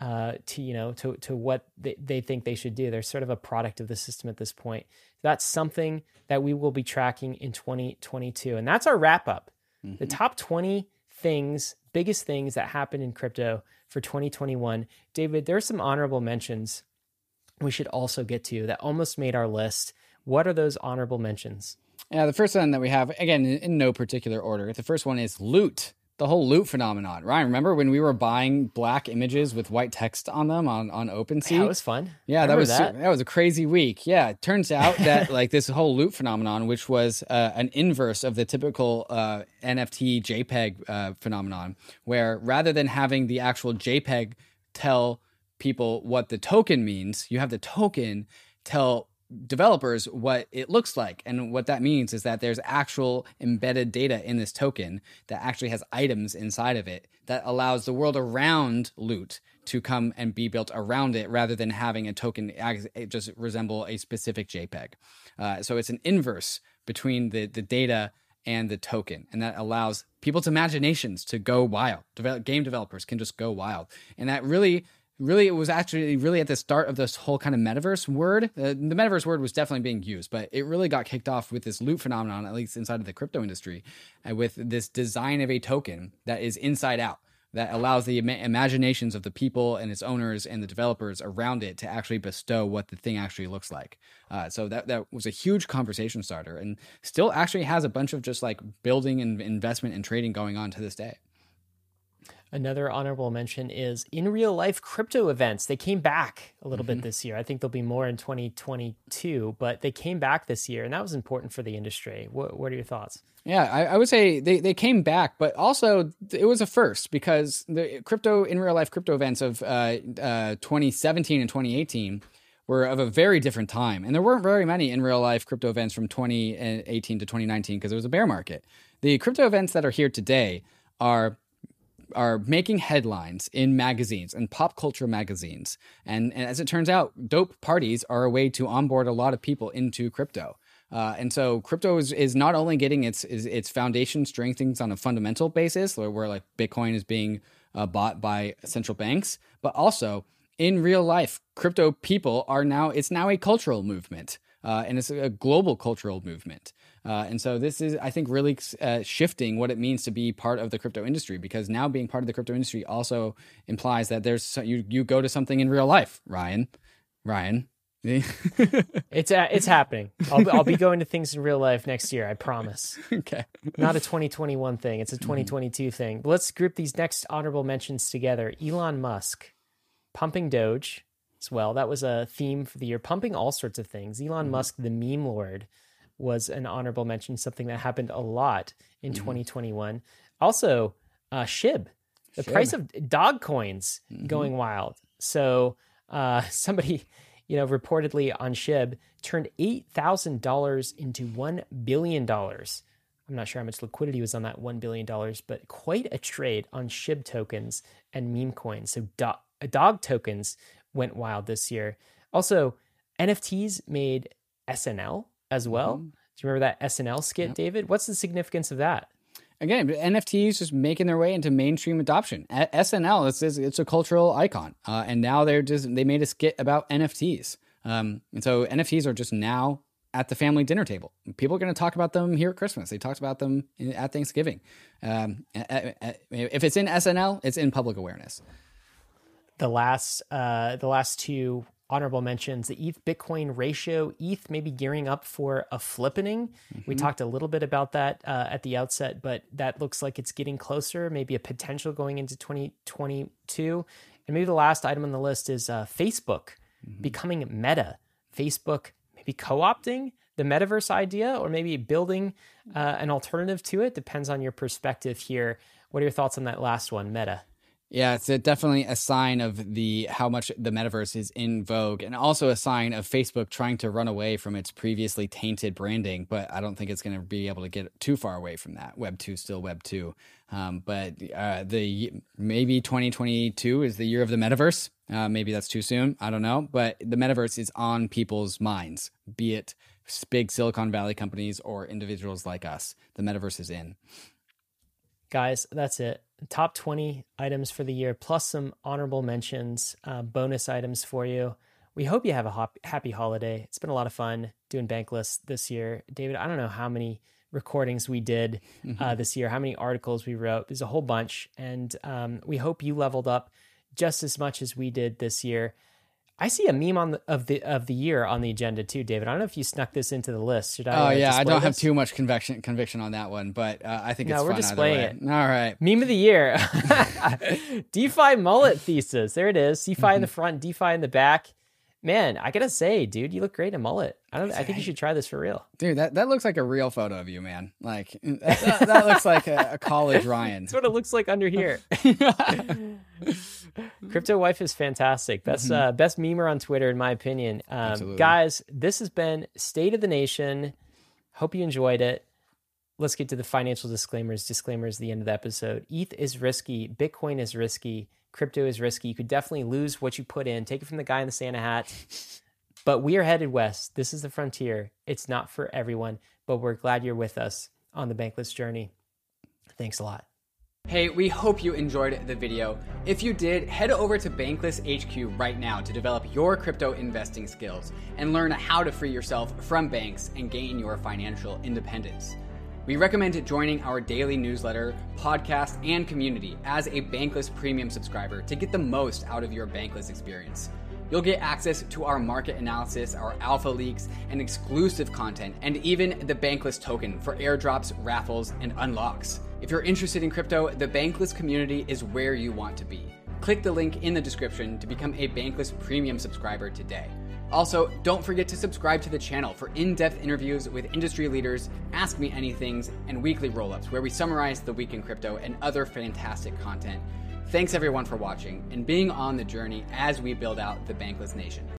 to what they think they should do. They're sort of a product of the system at this point. That's something that we will be tracking in 2022. And that's our wrap up. Mm-hmm. The top 20 biggest things that happened in crypto for 2021. David, there are some honorable mentions we should also get to that almost made our list. What are those honorable mentions? Yeah, the first one that we have, again, in no particular order. The first one is loot. The whole loot phenomenon. Ryan, remember when we were buying black images with white text on them on OpenSea? Yeah, that was fun. Yeah, that was a crazy week. Yeah, it turns out that this whole loot phenomenon, which was an inverse of the typical NFT JPEG phenomenon, where rather than having the actual JPEG tell people what the token means, you have the token tell developers what it looks like. And what that means is that there's actual embedded data in this token that actually has items inside of it that allows the world around loot to come and be built around it rather than having a token just resemble a specific JPEG. So it's an inverse between the data and the token. And that allows people's imaginations to go wild. Game developers can just go wild. And that really, it was actually really at the start of this whole kind of metaverse word. The metaverse word was definitely being used, but it really got kicked off with this loot phenomenon, at least inside of the crypto industry, with this design of a token that is inside out, that allows the imaginations of the people and its owners and the developers around it to actually bestow what the thing actually looks like. So that was a huge conversation starter, and still actually has a bunch of just building and investment and trading going on to this day. Another honorable mention is in real life crypto events. They came back a little bit this year. I think there'll be more in 2022, but they came back this year, and that was important for the industry. What are your thoughts? Yeah, I would say they came back, but also it was a first because the in real life crypto events of 2017 and 2018 were of a very different time. And there weren't very many in real life crypto events from 2018 to 2019 because it was a bear market. The crypto events that are here today are making headlines in magazines and pop culture magazines. And as it turns out, dope parties are a way to onboard a lot of people into crypto. And so crypto is not only getting its foundation strengthened on a fundamental basis, where Bitcoin is being bought by central banks, but also in real life, crypto people it's now a cultural movement. And it's a global cultural movement. And so this is, I think, really shifting what it means to be part of the crypto industry, because now being part of the crypto industry also implies that you go to something in real life, Ryan. It's happening. I'll be going to things in real life next year, I promise. Okay. Not a 2021 thing. It's a 2022 thing. But let's group these next honorable mentions together. Elon Musk, pumping Doge as well. That was a theme for the year, pumping all sorts of things. Elon Musk, the meme lord, was an honorable mention, something that happened a lot in 2021. Also, SHIB, the price of dog coins going wild. So somebody, reportedly on SHIB turned $8,000 into $1 billion. I'm not sure how much liquidity was on that $1 billion, but quite a trade on SHIB tokens and meme coins. So dog tokens went wild this year. Also, NFTs made SNL as well. Do you remember that SNL skit, David? What's the significance of that? Again, NFTs just making their way into mainstream adoption. SNL, it's a cultural icon, and now they made a skit about NFTs, and so NFTs are just now at the family dinner table. People are going to talk about them here at Christmas. They talked about them at Thanksgiving. If it's in SNL, it's in public awareness. The last two honorable mentions, the ETH Bitcoin ratio. ETH may be gearing up for a flippening. We talked a little bit about that at the outset, but that looks like it's getting closer, maybe a potential going into 2022. And maybe the last item on the list is Facebook becoming Meta. Facebook maybe co-opting the metaverse idea, or maybe building an alternative to it. Depends on your perspective here. What are your thoughts on that last one, Meta? Yeah, it's definitely a sign of how much the metaverse is in vogue, and also a sign of Facebook trying to run away from its previously tainted branding. But I don't think it's going to be able to get too far away from that. Web 2 still Web 2. But maybe 2022 is the year of the metaverse. Maybe that's too soon. I don't know. But the metaverse is on people's minds, be it big Silicon Valley companies or individuals like us. The metaverse is in. Guys, that's it. Top 20 items for the year, plus some honorable mentions, bonus items for you. We hope you have a happy holiday. It's been a lot of fun doing Bankless this year. David, I don't know how many recordings we did this year, how many articles we wrote. There's a whole bunch. And we hope you leveled up just as much as we did this year. I see a meme of the year on the agenda too, David. I don't know if you snuck this into the list. Should I? Oh yeah, I don't have too much conviction on that one, but I think it's fun. No, we're displaying it. All right, meme of the year: DeFi mullet thesis. There it is. CeFi in the front, DeFi in the back. Man, I gotta say, dude, you look great in mullet. I think you should try this for real. Dude, that looks like a real photo of you, man. Like that looks like a college Ryan. That's what it looks like under here. Crypto Wife is fantastic. Best memer on Twitter, in my opinion. Guys, this has been State of the Nation. Hope you enjoyed it. Let's get to the financial disclaimers at the end of the episode. ETH is risky. Bitcoin is risky. Crypto is risky. You could definitely lose what you put in. Take it from the guy in the Santa hat. But we are headed west. This is the frontier. It's not for everyone, but we're glad you're with us on the Bankless journey. Thanks a lot. Hey, we hope you enjoyed the video. If you did, head over to Bankless HQ right now to develop your crypto investing skills and learn how to free yourself from banks and gain your financial independence. We recommend joining our daily newsletter, podcast, and community as a Bankless Premium subscriber to get the most out of your Bankless experience. You'll get access to our market analysis, our alpha leaks, and exclusive content, and even the Bankless token for airdrops, raffles, and unlocks. If you're interested in crypto, the Bankless community is where you want to be. Click the link in the description to become a Bankless Premium subscriber today. Also, don't forget to subscribe to the channel for in-depth interviews with industry leaders, Ask Me Anythings, and weekly roll-ups where we summarize the week in crypto and other fantastic content. Thanks everyone for watching and being on the journey as we build out the Bankless Nation.